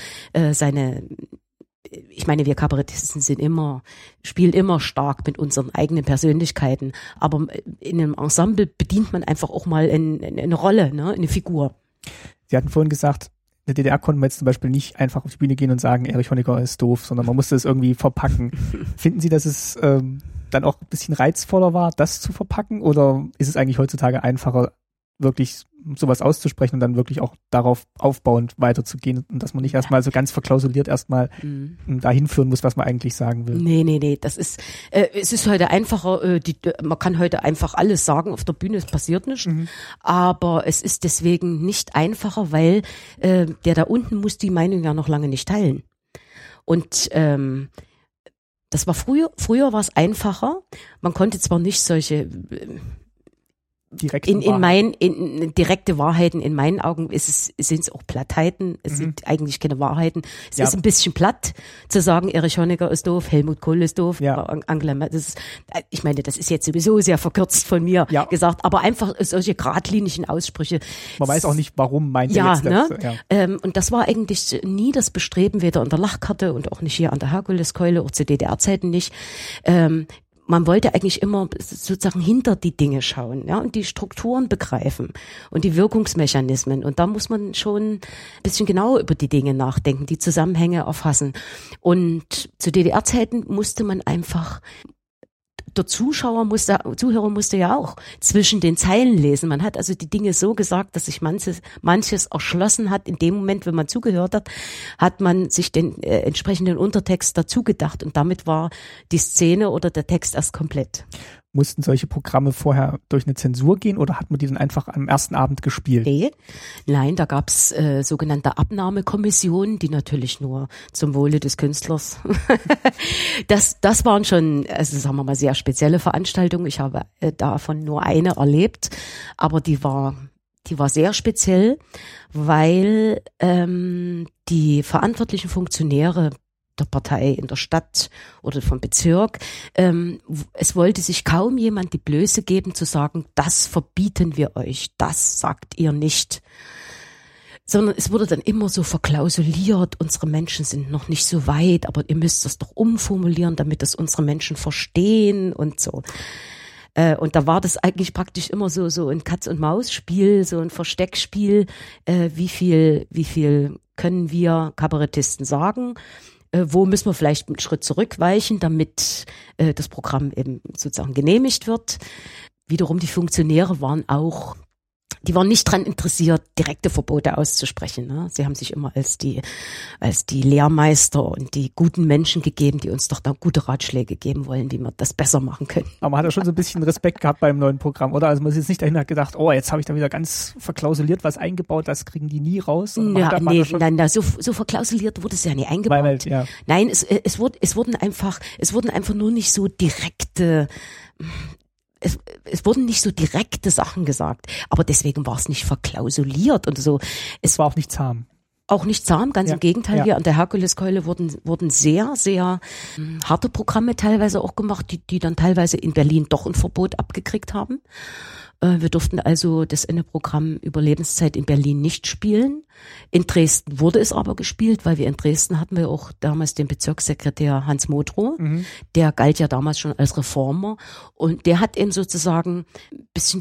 ich meine, wir Kabarettisten spielen immer stark mit unseren eigenen Persönlichkeiten, aber in einem Ensemble bedient man einfach auch mal eine Rolle, ne, eine Figur. Sie hatten vorhin gesagt, in der DDR konnte man jetzt zum Beispiel nicht einfach auf die Bühne gehen und sagen, Erich Honecker ist doof, sondern man musste es irgendwie verpacken. Finden Sie, dass es dann auch ein bisschen reizvoller war, das zu verpacken, oder ist es eigentlich heutzutage einfacher, wirklich sowas auszusprechen und dann wirklich auch darauf aufbauend weiterzugehen und dass man nicht erstmal so ganz verklausuliert erstmal dahin führen muss, was man eigentlich sagen will? Nee, das ist, es ist heute einfacher, man kann heute einfach alles sagen auf der Bühne, es passiert nichts, aber es ist deswegen nicht einfacher, weil der da unten muss die Meinung ja noch lange nicht teilen. Und das war früher war es einfacher, man konnte zwar nicht solche direkte Wahrheiten, in meinen Augen sind es auch Plattheiten, es sind eigentlich keine Wahrheiten. Es ist ein bisschen platt zu sagen, Erich Honecker ist doof, Helmut Kohl ist doof, Angela Merkel, ich meine, das ist jetzt sowieso sehr verkürzt von mir gesagt, aber einfach solche geradlinigen Aussprüche. Man weiß auch nicht, warum meint er jetzt das. Ja. Und das war eigentlich nie das Bestreben, weder an der Lachkarte und auch nicht hier an der Herkuleskeule, auch zu DDR-Zeiten nicht. Man wollte eigentlich immer sozusagen hinter die Dinge schauen, ja, und die Strukturen begreifen und die Wirkungsmechanismen. Und da muss man schon ein bisschen genauer über die Dinge nachdenken, die Zusammenhänge erfassen. Und zu DDR-Zeiten musste man einfach, der Zuhörer musste ja auch zwischen den Zeilen lesen. Man hat also die Dinge so gesagt, dass sich manches erschlossen hat. In dem Moment, wenn man zugehört hat, hat man sich den entsprechenden Untertext dazu gedacht und damit war die Szene oder der Text erst komplett. Mussten solche Programme vorher durch eine Zensur gehen oder hat man die dann einfach am ersten Abend gespielt? Nein, da gab's sogenannte Abnahmekommissionen, die natürlich nur zum Wohle des Künstlers. Das waren schon, also sagen wir mal, sehr spezielle Veranstaltungen. Ich habe davon nur eine erlebt, aber die war sehr speziell, weil die verantwortlichen Funktionäre der Partei in der Stadt oder vom Bezirk. Es wollte sich kaum jemand die Blöße geben zu sagen, das verbieten wir euch, das sagt ihr nicht. Sondern es wurde dann immer so verklausuliert, unsere Menschen sind noch nicht so weit, aber ihr müsst das doch umformulieren, damit das unsere Menschen verstehen und so. Und da war das eigentlich praktisch immer so ein Katz-und-Maus-Spiel, so ein Versteckspiel. Wie viel können wir Kabarettisten sagen? Wo müssen wir vielleicht einen Schritt zurückweichen, damit das Programm eben sozusagen genehmigt wird. Wiederum die Funktionäre waren nicht dran interessiert, direkte Verbote auszusprechen. Ne? Sie haben sich immer als die Lehrmeister und die guten Menschen gegeben, die uns doch da gute Ratschläge geben wollen, wie wir das besser machen können. Aber man hat ja schon so ein bisschen Respekt gehabt beim neuen Programm, oder? Also man ist jetzt nicht dahinter gedacht, oh, jetzt habe ich da wieder ganz verklausuliert was eingebaut, das kriegen die nie raus. Nein, so verklausuliert wurde es ja nie eingebaut. Nein, es wurden einfach nur nicht so direkte es wurden nicht so direkte Sachen gesagt, aber deswegen war es nicht verklausuliert und so. Es war auch nicht zahm. Auch nicht zahm, ganz Ja, im Gegenteil. ja. Wir an der Herkuleskeule wurden sehr, sehr harte Programme teilweise auch gemacht, die dann teilweise in Berlin doch ein Verbot abgekriegt haben. Wir durften also das Programm über Lebenszeit in Berlin nicht spielen. In Dresden wurde es aber gespielt, weil wir in Dresden hatten wir auch damals den Bezirkssekretär Hans Modrow. Der galt ja damals schon als Reformer und der hat eben sozusagen ein bisschen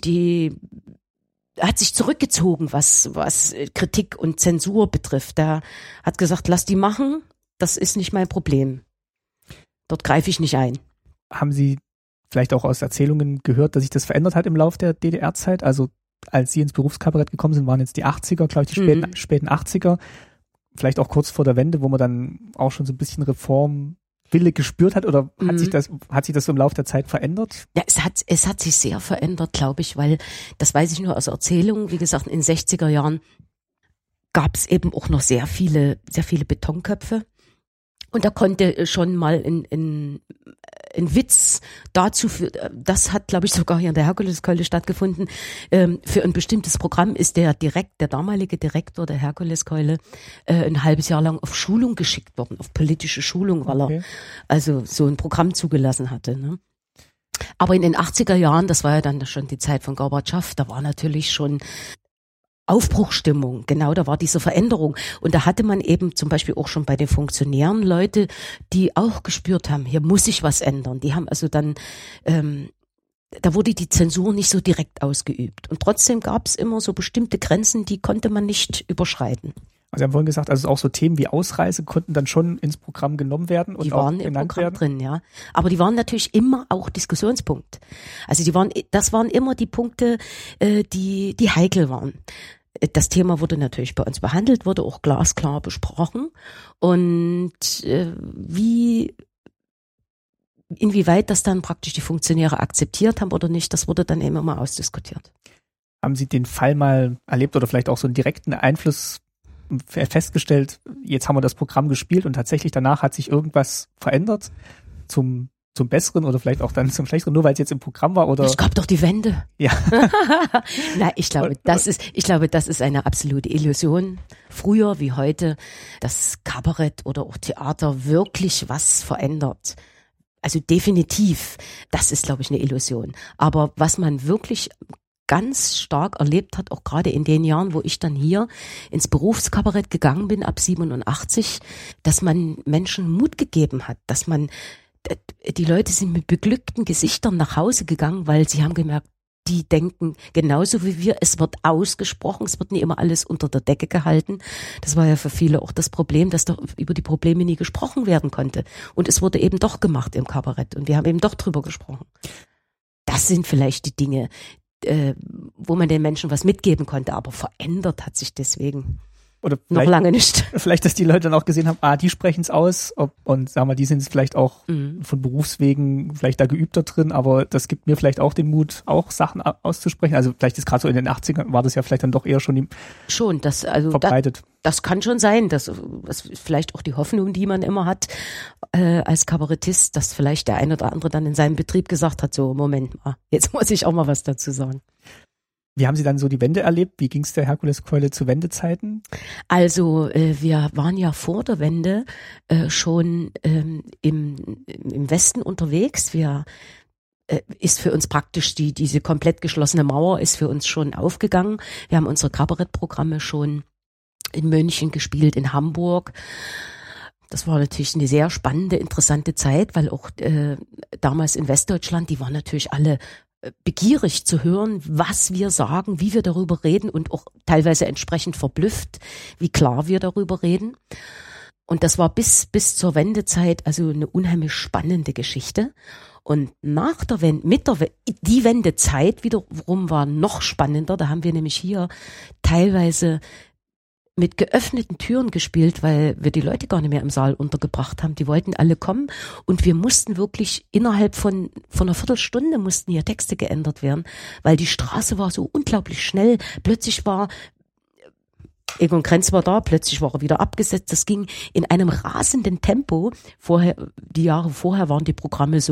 hat sich zurückgezogen, was Kritik und Zensur betrifft. Der hat gesagt, lass die machen, das ist nicht mein Problem. Dort greife ich nicht ein. Haben Sie vielleicht auch aus Erzählungen gehört, dass sich das verändert hat im Laufe der DDR-Zeit? Also als Sie ins Berufskabarett gekommen sind, waren jetzt die 80er, glaube ich, die späten 80er. Vielleicht auch kurz vor der Wende, wo man dann auch schon so ein bisschen Reformwille gespürt hat, oder hat sich das so im Laufe der Zeit verändert? Ja, es hat sich sehr verändert, glaube ich, weil, das weiß ich nur aus Erzählungen, wie gesagt, in den 60er Jahren gab es eben auch noch sehr viele Betonköpfe. Und da konnte schon mal ein Witz dazu das hat, glaube ich, sogar hier in der Herkuleskeule stattgefunden. Für ein bestimmtes Programm ist der damalige Direktor der Herkuleskeule ein halbes Jahr lang auf Schulung geschickt worden, auf politische Schulung, weil er also so ein Programm zugelassen hatte. Ne? Aber in den 80er Jahren, das war ja dann schon die Zeit von Gorbatschow, da war natürlich schon Aufbruchstimmung, genau, da war diese Veränderung. Und da hatte man eben zum Beispiel auch schon bei den Funktionären Leute, die auch gespürt haben, hier muss sich was ändern. Die haben also dann, da wurde die Zensur nicht so direkt ausgeübt. Und trotzdem gab es immer so bestimmte Grenzen, die konnte man nicht überschreiten. Also Sie haben vorhin gesagt, also auch so Themen wie Ausreise konnten dann schon ins Programm genommen werden und die auch waren im genannt Programm werden. drin, ja. Aber die waren natürlich immer auch Diskussionspunkt. Also das waren immer die Punkte, die heikel waren. Das Thema wurde natürlich bei uns behandelt, wurde auch glasklar besprochen. Und inwieweit das dann praktisch die Funktionäre akzeptiert haben oder nicht, das wurde dann eben immer ausdiskutiert. Haben Sie den Fall mal erlebt oder vielleicht auch so einen direkten Einfluss festgestellt, jetzt haben wir das Programm gespielt und tatsächlich danach hat sich irgendwas verändert zum Besseren oder vielleicht auch dann zum Schlechteren, nur weil es jetzt im Programm war, oder? Es gab doch die Wende. Ja. Nein, ich glaube, das ist eine absolute Illusion. Früher wie heute, das Kabarett oder auch Theater wirklich was verändert. Also definitiv. Das ist, glaube ich, eine Illusion. Aber was man wirklich ganz stark erlebt hat, auch gerade in den Jahren, wo ich dann hier ins Berufskabarett gegangen bin, ab 87, dass man Menschen Mut gegeben hat, dass man, die Leute sind mit beglückten Gesichtern nach Hause gegangen, weil sie haben gemerkt, die denken genauso wie wir, es wird ausgesprochen, es wird nie immer alles unter der Decke gehalten. Das war ja für viele auch das Problem, dass doch über die Probleme nie gesprochen werden konnte. Und es wurde eben doch gemacht im Kabarett und wir haben eben doch drüber gesprochen. Das sind vielleicht die Dinge, wo man den Menschen was mitgeben konnte, aber verändert hat sich deswegen oder noch lange nicht. Vielleicht, dass die Leute dann auch gesehen haben, die sprechen es aus und sagen wir, die sind es vielleicht auch von Berufswegen vielleicht da geübter drin, aber das gibt mir vielleicht auch den Mut, auch Sachen auszusprechen. Also vielleicht ist gerade so in den 80ern war das ja vielleicht dann doch eher schon verbreitet. Das kann schon sein, das ist vielleicht auch die Hoffnung, die man immer hat als Kabarettist, dass vielleicht der ein oder andere dann in seinem Betrieb gesagt hat, so Moment mal, jetzt muss ich auch mal was dazu sagen. Wie haben Sie dann so die Wende erlebt? Wie ging es der Herkuleskeule zu Wendezeiten? Also wir waren ja vor der Wende schon im Westen unterwegs. Ist für uns praktisch diese komplett geschlossene Mauer ist für uns schon aufgegangen. Wir haben unsere Kabarettprogramme schon in München gespielt, in Hamburg. Das war natürlich eine sehr spannende, interessante Zeit, weil auch damals in Westdeutschland, die waren natürlich alle begierig zu hören, was wir sagen, wie wir darüber reden und auch teilweise entsprechend verblüfft, wie klar wir darüber reden. Und das war bis zur Wendezeit also eine unheimlich spannende Geschichte. Und nach der Wende, die Wendezeit wiederum war noch spannender. Da haben wir nämlich hier teilweise mit geöffneten Türen gespielt, weil wir die Leute gar nicht mehr im Saal untergebracht haben. Die wollten alle kommen und wir mussten wirklich innerhalb von einer Viertelstunde mussten hier Texte geändert werden, weil die Straße war so unglaublich schnell. Plötzlich war Egon Krenz war da, plötzlich war er wieder abgesetzt. Das ging in einem rasenden Tempo. Die Jahre vorher waren die Programme so, du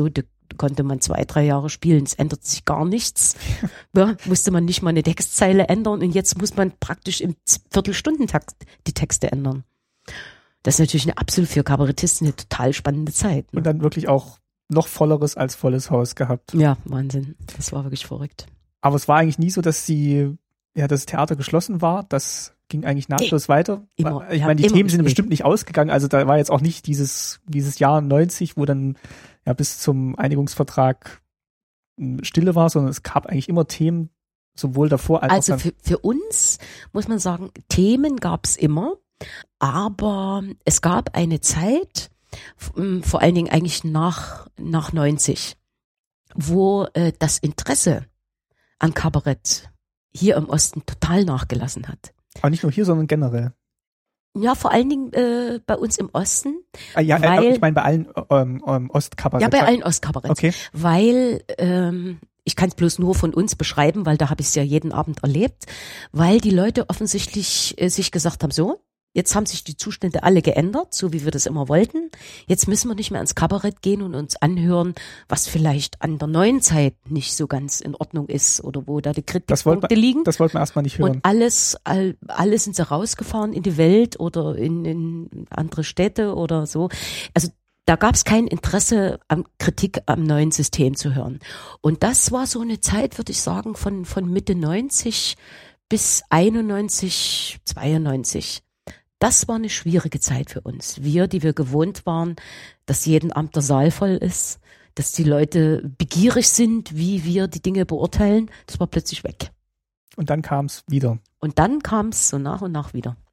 konnte man 2-3 Jahre spielen. Es ändert sich gar nichts. Ja, musste man nicht mal eine Textzeile ändern und jetzt muss man praktisch im Viertelstundentakt die Texte ändern. Das ist natürlich für Kabarettisten eine total spannende Zeit. Ne? Und dann wirklich auch noch volleres als volles Haus gehabt. Ja, Wahnsinn. Das war wirklich verrückt. Aber es war eigentlich nie so, dass das Theater geschlossen war. Das ging eigentlich nahtlos weiter. Immer. Ich meine, die Themen sind bestimmt nicht ausgegangen. Also da war jetzt auch nicht dieses Jahr 90, wo dann ja bis zum Einigungsvertrag Stille war, sondern es gab eigentlich immer Themen, sowohl davor als also auch dann. für uns muss man sagen, Themen gab es immer, aber es gab eine Zeit, vor allen Dingen eigentlich nach 90, wo das Interesse an Kabarett hier im Osten total nachgelassen hat. Aber nicht nur hier, sondern generell. Ja, vor allen Dingen bei uns im Osten. Ja, ich meine bei allen Ostkabarett. Ja, bei allen Ostkabaretts. Okay. Weil ich kann es bloß nur von uns beschreiben, weil da habe ich es ja jeden Abend erlebt, weil die Leute offensichtlich sich gesagt haben, so, jetzt haben sich die Zustände alle geändert, so wie wir das immer wollten. Jetzt müssen wir nicht mehr ins Kabarett gehen und uns anhören, was vielleicht an der neuen Zeit nicht so ganz in Ordnung ist oder wo da die Kritikpunkte liegen. Das wollten wir erstmal nicht hören. Und alles sind sie rausgefahren in die Welt oder in andere Städte oder so. Also da gab es kein Interesse an Kritik am neuen System zu hören. Und das war so eine Zeit, würde ich sagen, von Mitte 90 bis 91, 92. Das war eine schwierige Zeit für uns. Wir, die wir gewohnt waren, dass jeden Abend der Saal voll ist, dass die Leute begierig sind, wie wir die Dinge beurteilen, das war plötzlich weg. Und dann kam es wieder. Und dann kam es so nach und nach wieder.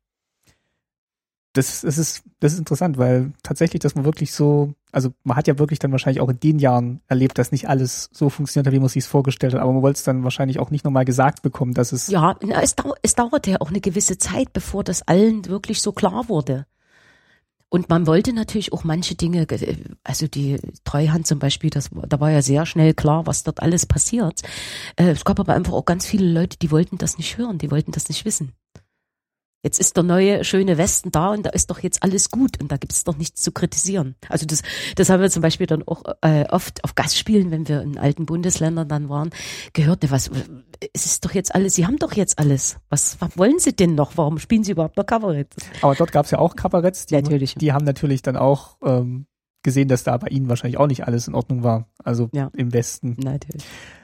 Das ist interessant, weil tatsächlich, dass man wirklich so, also man hat ja wirklich dann wahrscheinlich auch in den Jahren erlebt, dass nicht alles so funktioniert hat, wie man es sich vorgestellt hat, aber man wollte es dann wahrscheinlich auch nicht nochmal gesagt bekommen, dass es... Ja, es dauerte ja auch eine gewisse Zeit, bevor das allen wirklich so klar wurde. Und man wollte natürlich auch manche Dinge, also die Treuhand zum Beispiel, da war ja sehr schnell klar, was dort alles passiert. Es gab aber einfach auch ganz viele Leute, die wollten das nicht hören, die wollten das nicht wissen. Jetzt ist der neue, schöne Westen da und da ist doch jetzt alles gut und da gibt es doch nichts zu kritisieren. Also das haben wir zum Beispiel dann auch oft auf Gastspielen, wenn wir in alten Bundesländern dann waren, gehört, es ist doch jetzt alles, Sie haben doch jetzt alles. Was wollen Sie denn noch? Warum spielen Sie überhaupt noch Kabarett? Aber dort gab es ja auch Kabaretts, die haben natürlich dann auch gesehen, dass da bei Ihnen wahrscheinlich auch nicht alles in Ordnung war. Also ja, im Westen. Natürlich.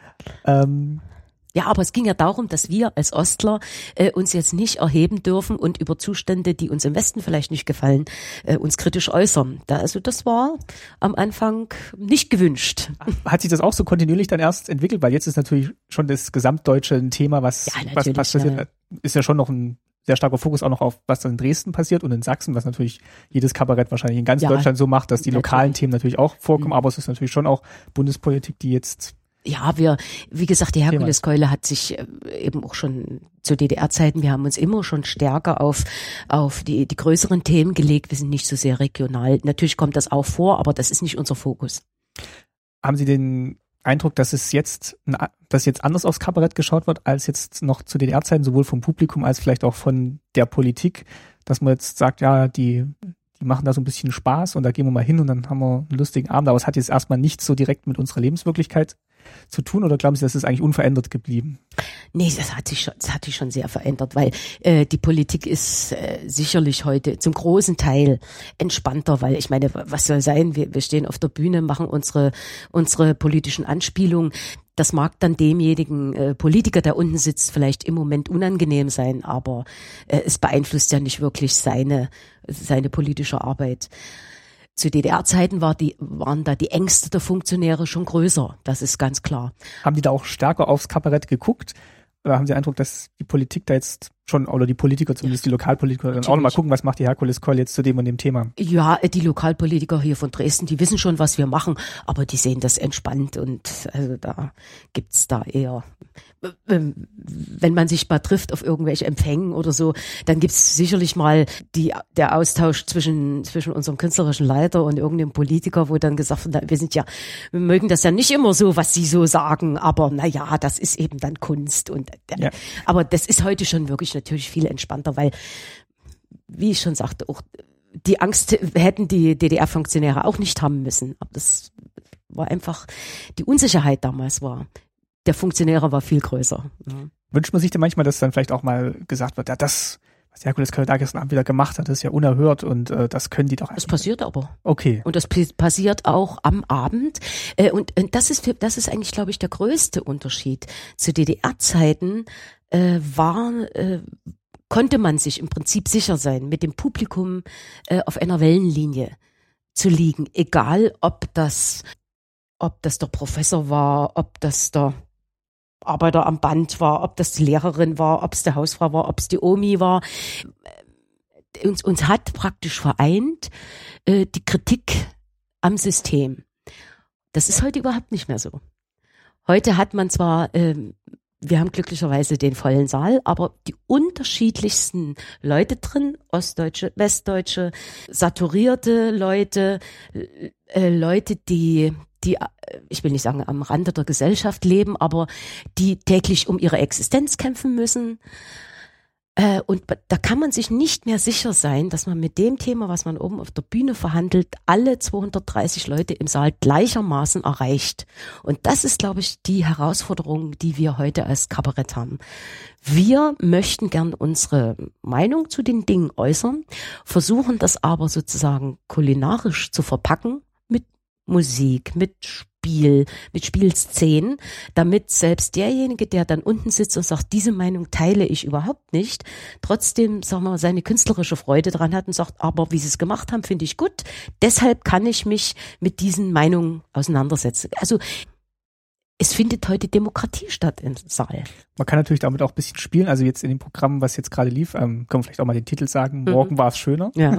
Ja, aber es ging ja darum, dass wir als Ostler uns jetzt nicht erheben dürfen und über Zustände, die uns im Westen vielleicht nicht gefallen, uns kritisch äußern. Also das war am Anfang nicht gewünscht. Hat sich das auch so kontinuierlich dann erst entwickelt? Weil jetzt ist natürlich schon das gesamtdeutsche ein Thema, was passiert. Ja. Ist ja schon noch ein sehr starker Fokus auch noch auf, was dann in Dresden passiert und in Sachsen, was natürlich jedes Kabarett wahrscheinlich in ganz Deutschland so macht, dass die lokalen Themen natürlich auch vorkommen, aber es ist natürlich schon auch Bundespolitik, die jetzt... Ja, wie gesagt, die Herkuleskeule hat sich eben auch schon zu DDR-Zeiten, wir haben uns immer schon stärker auf die größeren Themen gelegt. Wir sind nicht so sehr regional. Natürlich kommt das auch vor, aber das ist nicht unser Fokus. Haben Sie den Eindruck, dass jetzt anders aufs Kabarett geschaut wird, als jetzt noch zu DDR-Zeiten, sowohl vom Publikum als vielleicht auch von der Politik, dass man jetzt sagt, ja, die machen da so ein bisschen Spaß und da gehen wir mal hin und dann haben wir einen lustigen Abend, aber es hat jetzt erstmal nichts so direkt mit unserer Lebenswirklichkeit zu tun, oder glauben Sie, das ist eigentlich unverändert geblieben? Nee, das hat sich schon sehr verändert, weil die Politik ist sicherlich heute zum großen Teil entspannter, weil ich meine, was soll sein, wir stehen auf der Bühne, machen unsere politischen Anspielungen. Das mag dann demjenigen Politiker, der unten sitzt, vielleicht im Moment unangenehm sein, aber es beeinflusst ja nicht wirklich seine politische Arbeit. Zu DDR-Zeiten waren da die Ängste der Funktionäre schon größer, das ist ganz klar. Haben die da auch stärker aufs Kabarett geguckt? Oder haben Sie den Eindruck, dass die Politik da jetzt schon, oder die Politiker, zumindest die Lokalpolitiker, dann auch nochmal gucken, was macht die Herkuleskeule jetzt zu dem und dem Thema? Ja, die Lokalpolitiker hier von Dresden, die wissen schon, was wir machen, aber die sehen das entspannt und also da gibt's da eher, wenn man sich mal trifft auf irgendwelche Empfängen oder so, dann gibt's sicherlich mal der Austausch zwischen unserem künstlerischen Leiter und irgendeinem Politiker, wo dann gesagt wird, wir mögen das ja nicht immer so, was sie so sagen, aber naja, das ist eben dann Kunst und aber das ist heute schon wirklich natürlich viel entspannter, weil, wie ich schon sagte, auch die Angst hätten die DDR-Funktionäre auch nicht haben müssen. Aber das war einfach, die Unsicherheit damals der Funktionäre war viel größer. Ja. Wünscht man sich denn manchmal, dass dann vielleicht auch mal gesagt wird, ja, das, was Herkules Kölder gestern Abend wieder gemacht hat, das ist ja unerhört und das können die doch. Das passiert aber. Okay. Und das passiert auch am Abend. Und das ist eigentlich, glaube ich, der größte Unterschied. Zu DDR-Zeiten konnte man sich im Prinzip sicher sein, mit dem Publikum auf einer Wellenlinie zu liegen. Egal, ob das der Professor war, ob das der Arbeiter am Band war, ob das die Lehrerin war, ob es die Hausfrau war, ob es die Omi war. Uns hat praktisch vereint die Kritik am System. Das ist heute überhaupt nicht mehr so. Heute hat man zwar, wir haben glücklicherweise den vollen Saal, aber die unterschiedlichsten Leute drin, Ostdeutsche, Westdeutsche, saturierte Leute, Leute, die ich will nicht sagen am Rande der Gesellschaft leben, aber die täglich um ihre Existenz kämpfen müssen. Und da kann man sich nicht mehr sicher sein, dass man mit dem Thema, was man oben auf der Bühne verhandelt, alle 230 Leute im Saal gleichermaßen erreicht. Und das ist, glaube ich, die Herausforderung, die wir heute als Kabarett haben. Wir möchten gern unsere Meinung zu den Dingen äußern, versuchen das aber sozusagen kulinarisch zu verpacken, Musik, mit Spielszenen, damit selbst derjenige, der dann unten sitzt und sagt, diese Meinung teile ich überhaupt nicht, trotzdem, sagen wir mal, seine künstlerische Freude dran hat und sagt, aber wie sie es gemacht haben, finde ich gut, deshalb kann ich mich mit diesen Meinungen auseinandersetzen. Also es findet heute Demokratie statt im Saal. Man kann natürlich damit auch ein bisschen spielen, also jetzt in dem Programm, was jetzt gerade lief, können wir vielleicht auch mal den Titel sagen, Morgen war es schöner. Ja.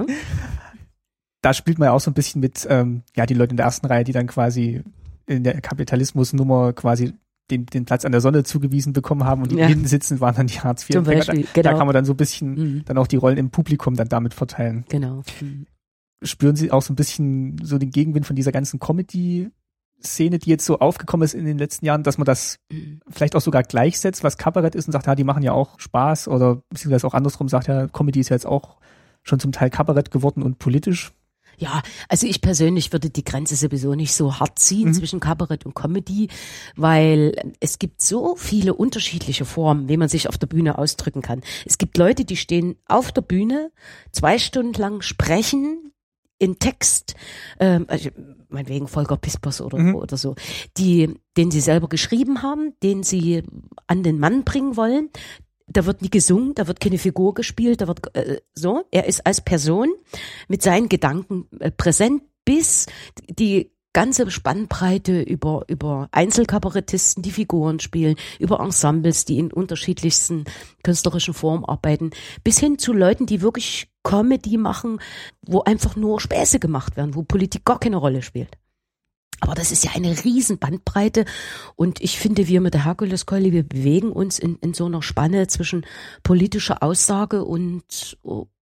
Da spielt man ja auch so ein bisschen mit, die Leute in der ersten Reihe, die dann quasi in der Kapitalismusnummer quasi den Platz an der Sonne zugewiesen bekommen haben und die hinten sitzen, waren dann die Hartz-IV-Empfänger. Da kann man dann so ein bisschen dann auch die Rollen im Publikum dann damit verteilen. Genau. Spüren Sie auch so ein bisschen so den Gegenwind von dieser ganzen Comedy-Szene, die jetzt so aufgekommen ist in den letzten Jahren, dass man das vielleicht auch sogar gleichsetzt, was Kabarett ist und sagt, ja, die machen ja auch Spaß oder beziehungsweise auch andersrum sagt, ja, Comedy ist ja jetzt auch schon zum Teil Kabarett geworden und politisch. Ja, also ich persönlich würde die Grenze sowieso nicht so hart ziehen zwischen Kabarett und Comedy, weil es gibt so viele unterschiedliche Formen, wie man sich auf der Bühne ausdrücken kann. Es gibt Leute, die stehen auf der Bühne 2 Stunden lang, sprechen in Text, also meinetwegen Volker Pispers oder so, den sie selber geschrieben haben, den sie an den Mann bringen wollen. Da wird nie gesungen, da wird keine Figur gespielt, da wird er ist als Person mit seinen Gedanken präsent, bis die ganze Spannbreite über Einzelkabarettisten, die Figuren spielen, über Ensembles, die in unterschiedlichsten künstlerischen Formen arbeiten, bis hin zu Leuten, die wirklich Comedy machen, wo einfach nur Späße gemacht werden, wo Politik gar keine Rolle spielt. Aber das ist ja eine riesen Bandbreite und ich finde, wir mit der Herkuleskeule, wir bewegen uns in so einer Spanne zwischen politischer Aussage und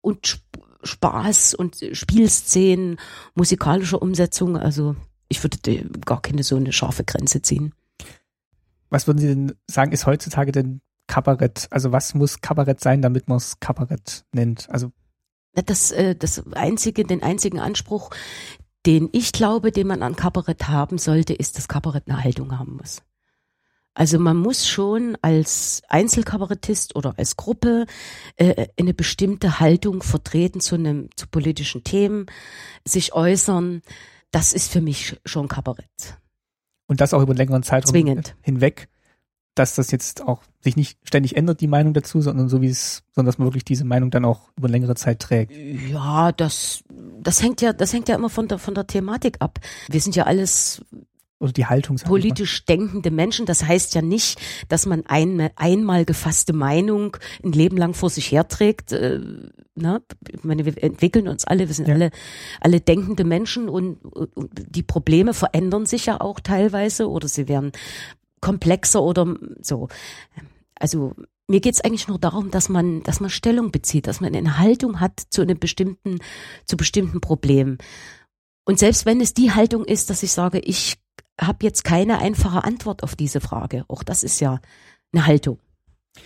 Spaß und Spielszenen, musikalischer Umsetzung. Also ich würde gar keine so eine scharfe Grenze ziehen. Was würden Sie denn sagen, ist heutzutage denn Kabarett? Also was muss Kabarett sein, damit man es Kabarett nennt? Also den einzigen Anspruch, den ich glaube, den man an Kabarett haben sollte, ist, dass Kabarett eine Haltung haben muss. Also man muss schon als Einzelkabarettist oder als Gruppe eine bestimmte Haltung vertreten zu politischen Themen, sich äußern. Das ist für mich schon Kabarett. Und das auch über einen längeren Zeitraum zwingend hinweg, dass das jetzt auch sich nicht ständig ändert, die Meinung dazu, sondern sondern dass man wirklich diese Meinung dann auch über längere Zeit trägt. Ja, das hängt ja immer von der Thematik ab. Wir sind ja alles oder die Haltung politisch denkende Menschen. Das heißt ja nicht, dass man einmal gefasste Meinung ein Leben lang vor sich herträgt. Ich meine, wir entwickeln uns alle, wir sind alle denkende Menschen und die Probleme verändern sich ja auch teilweise oder sie werden komplexer oder so. Also mir geht's eigentlich nur darum, dass man Stellung bezieht, dass man eine Haltung hat zu bestimmten Problemen. Und selbst wenn es die Haltung ist, dass ich sage, ich habe jetzt keine einfache Antwort auf diese Frage, auch das ist ja eine Haltung.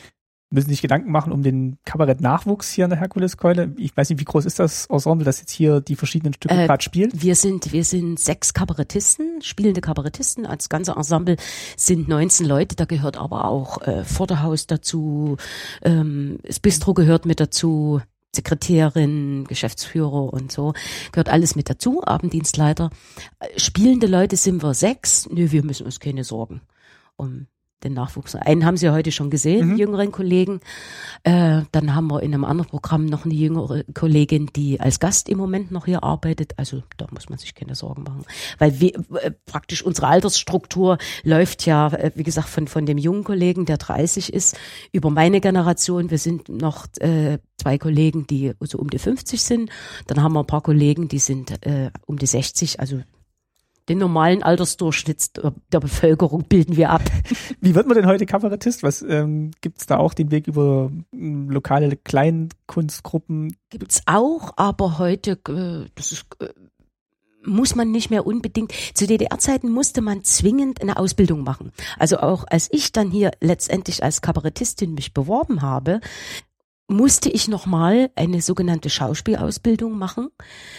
müssen sich Gedanken machen um den Kabarett-Nachwuchs hier an der Herkuleskeule. Ich weiß nicht, wie groß ist das Ensemble, das jetzt hier die verschiedenen Stücke gerade spielt? Wir sind 6 Kabarettisten, spielende Kabarettisten. Als ganze Ensemble sind 19 Leute, da gehört aber auch Vorderhaus dazu, das Bistro gehört mit dazu, Sekretärin, Geschäftsführer und so, gehört alles mit dazu, Abenddienstleiter. Spielende Leute sind wir 6. Nö, wir müssen uns keine Sorgen um den Nachwuchs. Einen haben Sie heute schon gesehen, jüngeren Kollegen. Dann haben wir in einem anderen Programm noch eine jüngere Kollegin, die als Gast im Moment noch hier arbeitet. Also da muss man sich keine Sorgen machen. Weil wir, praktisch unsere Altersstruktur läuft ja, wie gesagt, von dem jungen Kollegen, der 30 ist, über meine Generation. Wir sind noch 2 Kollegen, die so um die 50 sind. Dann haben wir ein paar Kollegen, die sind um die 60, also den normalen Altersdurchschnitt der Bevölkerung bilden wir ab. Wie wird man denn heute Kabarettist? Was gibt's da auch den Weg über lokale Kleinkunstgruppen? Gibt's auch, aber heute muss man nicht mehr unbedingt. Zu DDR-Zeiten musste man zwingend eine Ausbildung machen. Also auch als ich dann hier letztendlich als Kabarettistin mich beworben habe, musste ich nochmal eine sogenannte Schauspielausbildung machen.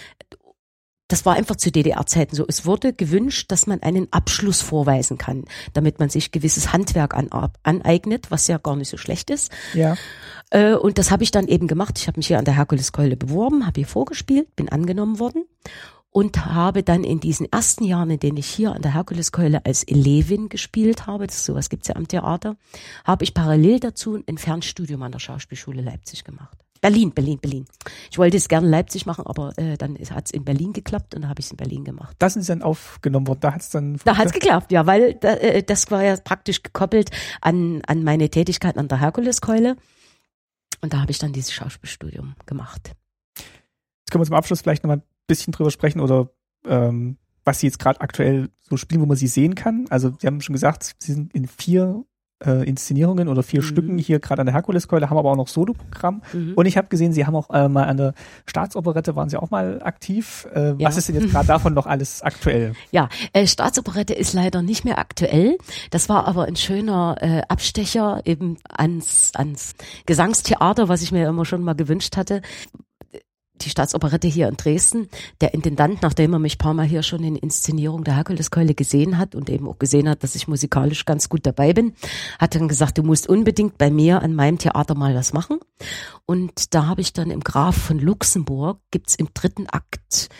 Das war einfach zu DDR-Zeiten so. Es wurde gewünscht, dass man einen Abschluss vorweisen kann, damit man sich gewisses Handwerk aneignet, was ja gar nicht so schlecht ist. Ja. Und das habe ich dann eben gemacht. Ich habe mich hier an der Herkuleskeule beworben, habe hier vorgespielt, bin angenommen worden und habe dann in diesen ersten Jahren, in denen ich hier an der Herkuleskeule als Elevin gespielt habe, sowas gibt's ja am Theater, habe ich parallel dazu ein Fernstudium an der Schauspielschule Leipzig gemacht. Berlin. Ich wollte es gerne in Leipzig machen, aber dann hat es in Berlin geklappt und dann habe ich es in Berlin gemacht. Das ist dann aufgenommen worden, da hat es geklappt, ja, weil das war ja praktisch gekoppelt an meine Tätigkeit an der Herkuleskeule und da habe ich dann dieses Schauspielstudium gemacht. Jetzt können wir zum Abschluss vielleicht noch mal ein bisschen drüber sprechen oder was Sie jetzt gerade aktuell so spielen, wo man Sie sehen kann. Also Sie haben schon gesagt, Sie sind in 4 Inszenierungen oder 4 Stücken hier gerade an der Herkuleskeule, haben aber auch noch Soloprogramm. Und ich habe gesehen, Sie haben auch mal an der Staatsoperette, waren Sie auch mal aktiv. Ja. Was ist denn jetzt gerade davon noch alles aktuell? Ja, Staatsoperette ist leider nicht mehr aktuell. Das war aber ein schöner Abstecher eben ans Gesangstheater, was ich mir immer schon mal gewünscht hatte. Die Staatsoperette hier in Dresden, der Intendant, nachdem er mich ein paar Mal hier schon in Inszenierung der Herkuleskeule gesehen hat und eben auch gesehen hat, dass ich musikalisch ganz gut dabei bin, hat dann gesagt, du musst unbedingt bei mir an meinem Theater mal was machen. Und da habe ich dann im Graf von Luxemburg, gibt's im 3. Akt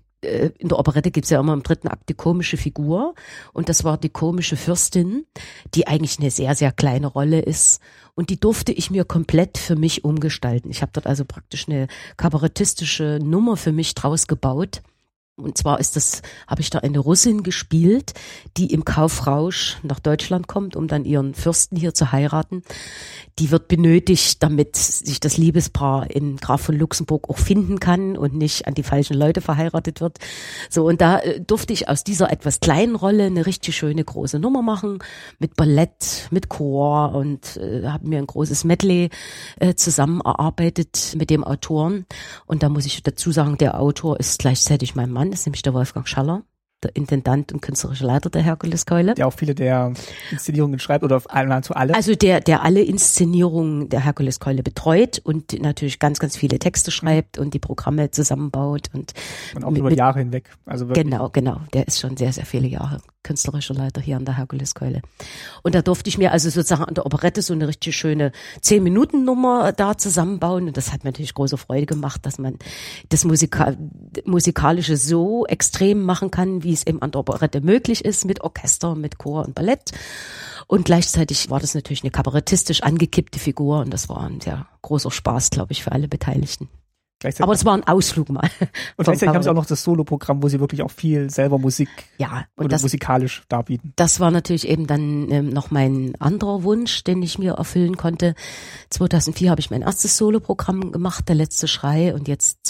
in der Operette gibt's ja immer im 3. Akt die komische Figur und das war die komische Fürstin, die eigentlich eine sehr, sehr kleine Rolle ist und die durfte ich mir komplett für mich umgestalten. Ich habe dort also praktisch eine kabarettistische Nummer für mich draus gebaut. Und zwar habe ich da eine Russin gespielt, die im Kaufrausch nach Deutschland kommt, um dann ihren Fürsten hier zu heiraten. Die wird benötigt, damit sich das Liebespaar in Graf von Luxemburg auch finden kann und nicht an die falschen Leute verheiratet wird. So, und da durfte ich aus dieser etwas kleinen Rolle eine richtig schöne große Nummer machen, mit Ballett, mit Chor und habe mir ein großes Medley zusammen erarbeitet mit dem Autoren. Und da muss ich dazu sagen, der Autor ist gleichzeitig mein Mann, ist nämlich der Wolfgang Schaller, der Intendant und künstlerischer Leiter der Herkuleskeule. Der auch viele der Inszenierungen schreibt oder nahezu alle. Also der alle Inszenierungen der Herkuleskeule betreut und natürlich ganz, ganz viele Texte schreibt und die Programme zusammenbaut. Und auch über Jahre hinweg. Also wirklich. Genau. Der ist schon sehr, sehr viele Jahre künstlerischer Leiter hier an der Herkuleskeule. Und da durfte ich mir also sozusagen an der Operette so eine richtig schöne 10-Minuten-Nummer da zusammenbauen. Und das hat mir natürlich große Freude gemacht, dass man das Musikalische so extrem machen kann, wie es eben an der Operette möglich ist, mit Orchester, mit Chor und Ballett. Und gleichzeitig war das natürlich eine kabarettistisch angekippte Figur und das war ein sehr großer Spaß, glaube ich, für alle Beteiligten. Aber es war ein Ausflug mal. Und gleichzeitig haben Sie auch noch das Soloprogramm, wo Sie wirklich auch viel selber Musik oder musikalisch darbieten. Das war natürlich eben dann noch mein anderer Wunsch, den ich mir erfüllen konnte. 2004 habe ich mein erstes Soloprogramm gemacht, Der letzte Schrei, und jetzt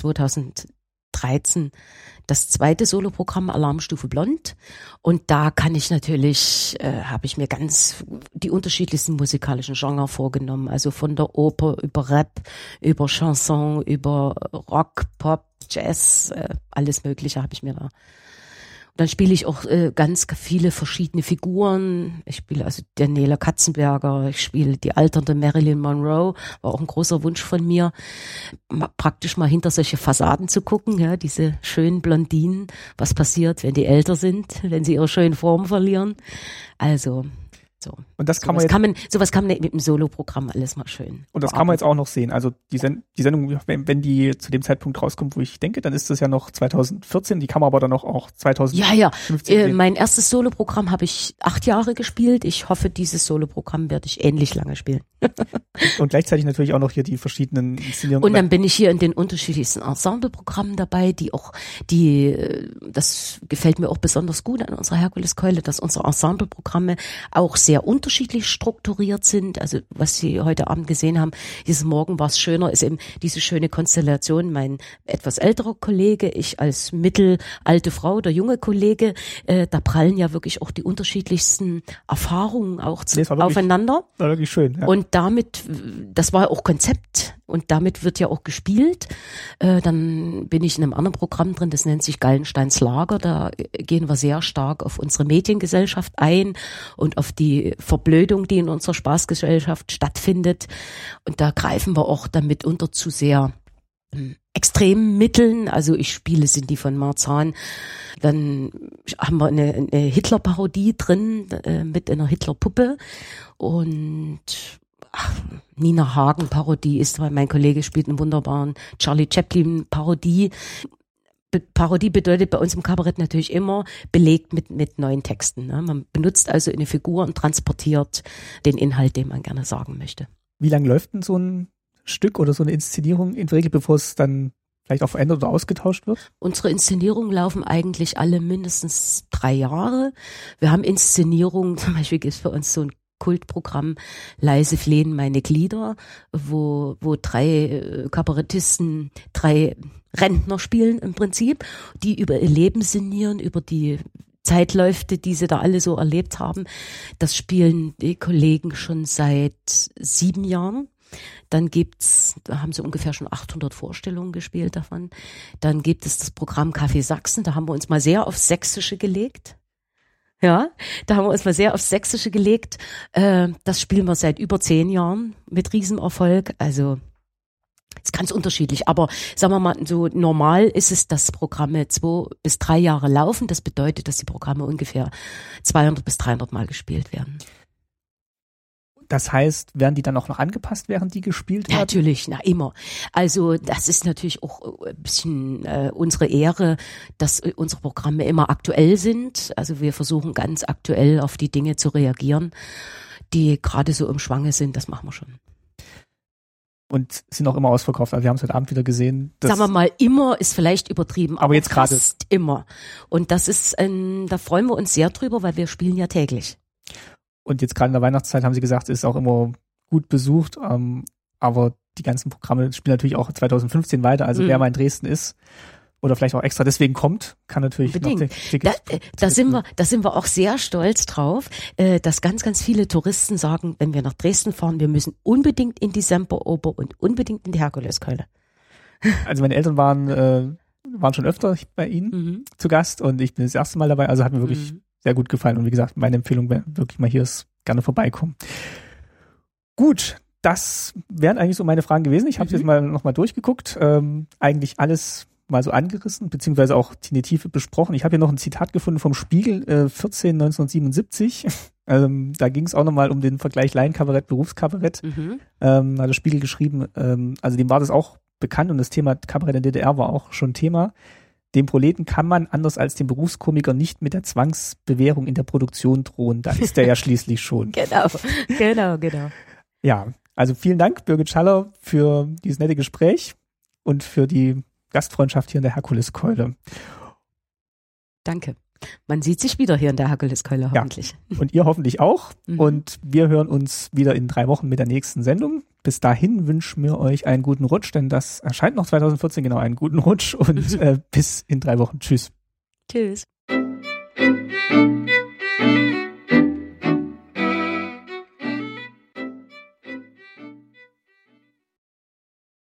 2013 das zweite Soloprogramm Alarmstufe Blond. Und da kann ich natürlich, habe ich mir ganz die unterschiedlichsten musikalischen Genres vorgenommen. Also von der Oper über Rap, über Chanson, über Rock, Pop, Jazz, alles Mögliche habe ich mir da Dann spiele ich auch ganz viele verschiedene Figuren. Ich spiele also Daniela Katzenberger, ich spiele die alternde Marilyn Monroe, war auch ein großer Wunsch von mir, praktisch mal hinter solche Fassaden zu gucken, ja, diese schönen Blondinen, was passiert, wenn die älter sind, wenn sie ihre schönen Formen verlieren. Also so. Und das kann sowas kann man mit dem Solo-Programm alles mal schön. Und das kann man jetzt auch noch sehen. Also die Sendung, wenn die zu dem Zeitpunkt rauskommt, wo ich denke, dann ist das ja noch 2014. Die kann man aber dann auch 2015 sehen. Mein erstes Solo-Programm habe ich 8 Jahre gespielt. Ich hoffe, dieses Solo-Programm werde ich ähnlich lange spielen. Und gleichzeitig natürlich auch noch hier die verschiedenen Inszenierungen. Und dann bin ich hier in den unterschiedlichsten Ensemble-Programmen dabei, das gefällt mir auch besonders gut an unserer Herkuleskeule, dass unsere Ensemble-Programme auch sehr unterschiedlich strukturiert sind. Also was Sie heute Abend gesehen haben, dieses Morgen war es schöner, ist eben diese schöne Konstellation, mein etwas älterer Kollege, ich als mittelalte Frau, der junge Kollege, da prallen ja wirklich auch die unterschiedlichsten Erfahrungen auch aufeinander. War wirklich schön. Ja. Und damit, das war auch Konzept und damit wird ja auch gespielt. Dann bin ich in einem anderen Programm drin, das nennt sich Gallensteins Lager. Da gehen wir sehr stark auf unsere Mediengesellschaft ein und auf die Verblödung, die in unserer Spaßgesellschaft stattfindet. Und da greifen wir auch dann mitunter zu sehr extremen Mitteln. Also ich spiele Cindy von Marzahn. Dann haben wir eine Hitler-Parodie drin mit einer Hitler-Puppe und Nina Hagen-Parodie ist, weil mein Kollege spielt einen wunderbaren Charlie Chaplin-Parodie. Parodie bedeutet bei uns im Kabarett natürlich immer belegt mit neuen Texten. Ne? Man benutzt also eine Figur und transportiert den Inhalt, den man gerne sagen möchte. Wie lange läuft denn so ein Stück oder so eine Inszenierung in der Regel, bevor es dann vielleicht auch verändert oder ausgetauscht wird? Unsere Inszenierungen laufen eigentlich alle mindestens 3 Jahre. Wir haben Inszenierungen, zum Beispiel gibt es bei uns so ein Kultprogramm Leise flehen meine Glieder, wo 3 Kabarettisten 3 Rentner spielen im Prinzip, die über ihr Leben sinnieren, über die Zeitläufe, die sie da alle so erlebt haben. Das spielen die Kollegen schon seit 7 Jahren. Dann da haben sie ungefähr schon 800 Vorstellungen gespielt davon. Dann gibt es das Programm Café Sachsen, da haben wir uns mal sehr aufs Sächsische gelegt. Ja, da haben wir uns mal sehr aufs Sächsische gelegt. Das spielen wir seit über 10 Jahren mit Riesenerfolg. Also ist ganz unterschiedlich. Aber sagen wir mal, so normal ist es, dass Programme 2 bis 3 Jahre laufen. Das bedeutet, dass die Programme ungefähr 200 bis 300 Mal gespielt werden. Das heißt, werden die dann auch noch angepasst, während die gespielt werden? Natürlich, immer. Also das ist natürlich auch ein bisschen unsere Ehre, dass unsere Programme immer aktuell sind. Also wir versuchen ganz aktuell auf die Dinge zu reagieren, die gerade so im Schwange sind. Das machen wir schon. Und sind auch immer ausverkauft. Also wir haben es heute Abend wieder gesehen. Sagen wir mal, immer ist vielleicht übertrieben, aber jetzt gerade fast immer. Und das ist, da freuen wir uns sehr drüber, weil wir spielen ja täglich. Und jetzt gerade in der Weihnachtszeit haben sie gesagt, ist auch immer gut besucht, aber die ganzen Programme spielen natürlich auch 2015 weiter. Also wer mal in Dresden ist oder vielleicht auch extra deswegen kommt, kann natürlich noch da sind wir auch sehr stolz drauf, dass ganz, ganz viele Touristen sagen, wenn wir nach Dresden fahren, wir müssen unbedingt in die Semperoper und unbedingt in die Herkuleskeule. Also meine Eltern waren schon öfter bei Ihnen zu Gast und ich bin das erste Mal dabei, also hat mir wirklich sehr gut gefallen. Und wie gesagt, meine Empfehlung wäre wirklich mal hier ist, gerne vorbeikommen. Gut, das wären eigentlich so meine Fragen gewesen. Ich habe jetzt mal nochmal durchgeguckt. Eigentlich alles mal so angerissen, beziehungsweise auch in die Tiefe besprochen. Ich habe hier noch ein Zitat gefunden vom Spiegel, 1977. Da ging es auch nochmal um den Vergleich Laienkabarett, Berufskabarett. Hat der Spiegel geschrieben, also dem war das auch bekannt und das Thema Kabarett in der DDR war auch schon Thema. Dem Proleten kann man, anders als dem Berufskomiker, nicht mit der Zwangsbewährung in der Produktion drohen. Da ist er ja schließlich schon. Genau. Ja, also vielen Dank, Birgit Schaller, für dieses nette Gespräch und für die Gastfreundschaft hier in der Herkuleskeule. Danke. Man sieht sich wieder hier in der Herkuleskeule hoffentlich. Ja, und ihr hoffentlich auch. Und wir hören uns wieder in 3 Wochen mit der nächsten Sendung. Bis dahin wünschen wir euch einen guten Rutsch, denn das erscheint noch 2014, genau, einen guten Rutsch und bis in 3 Wochen. Tschüss. Tschüss.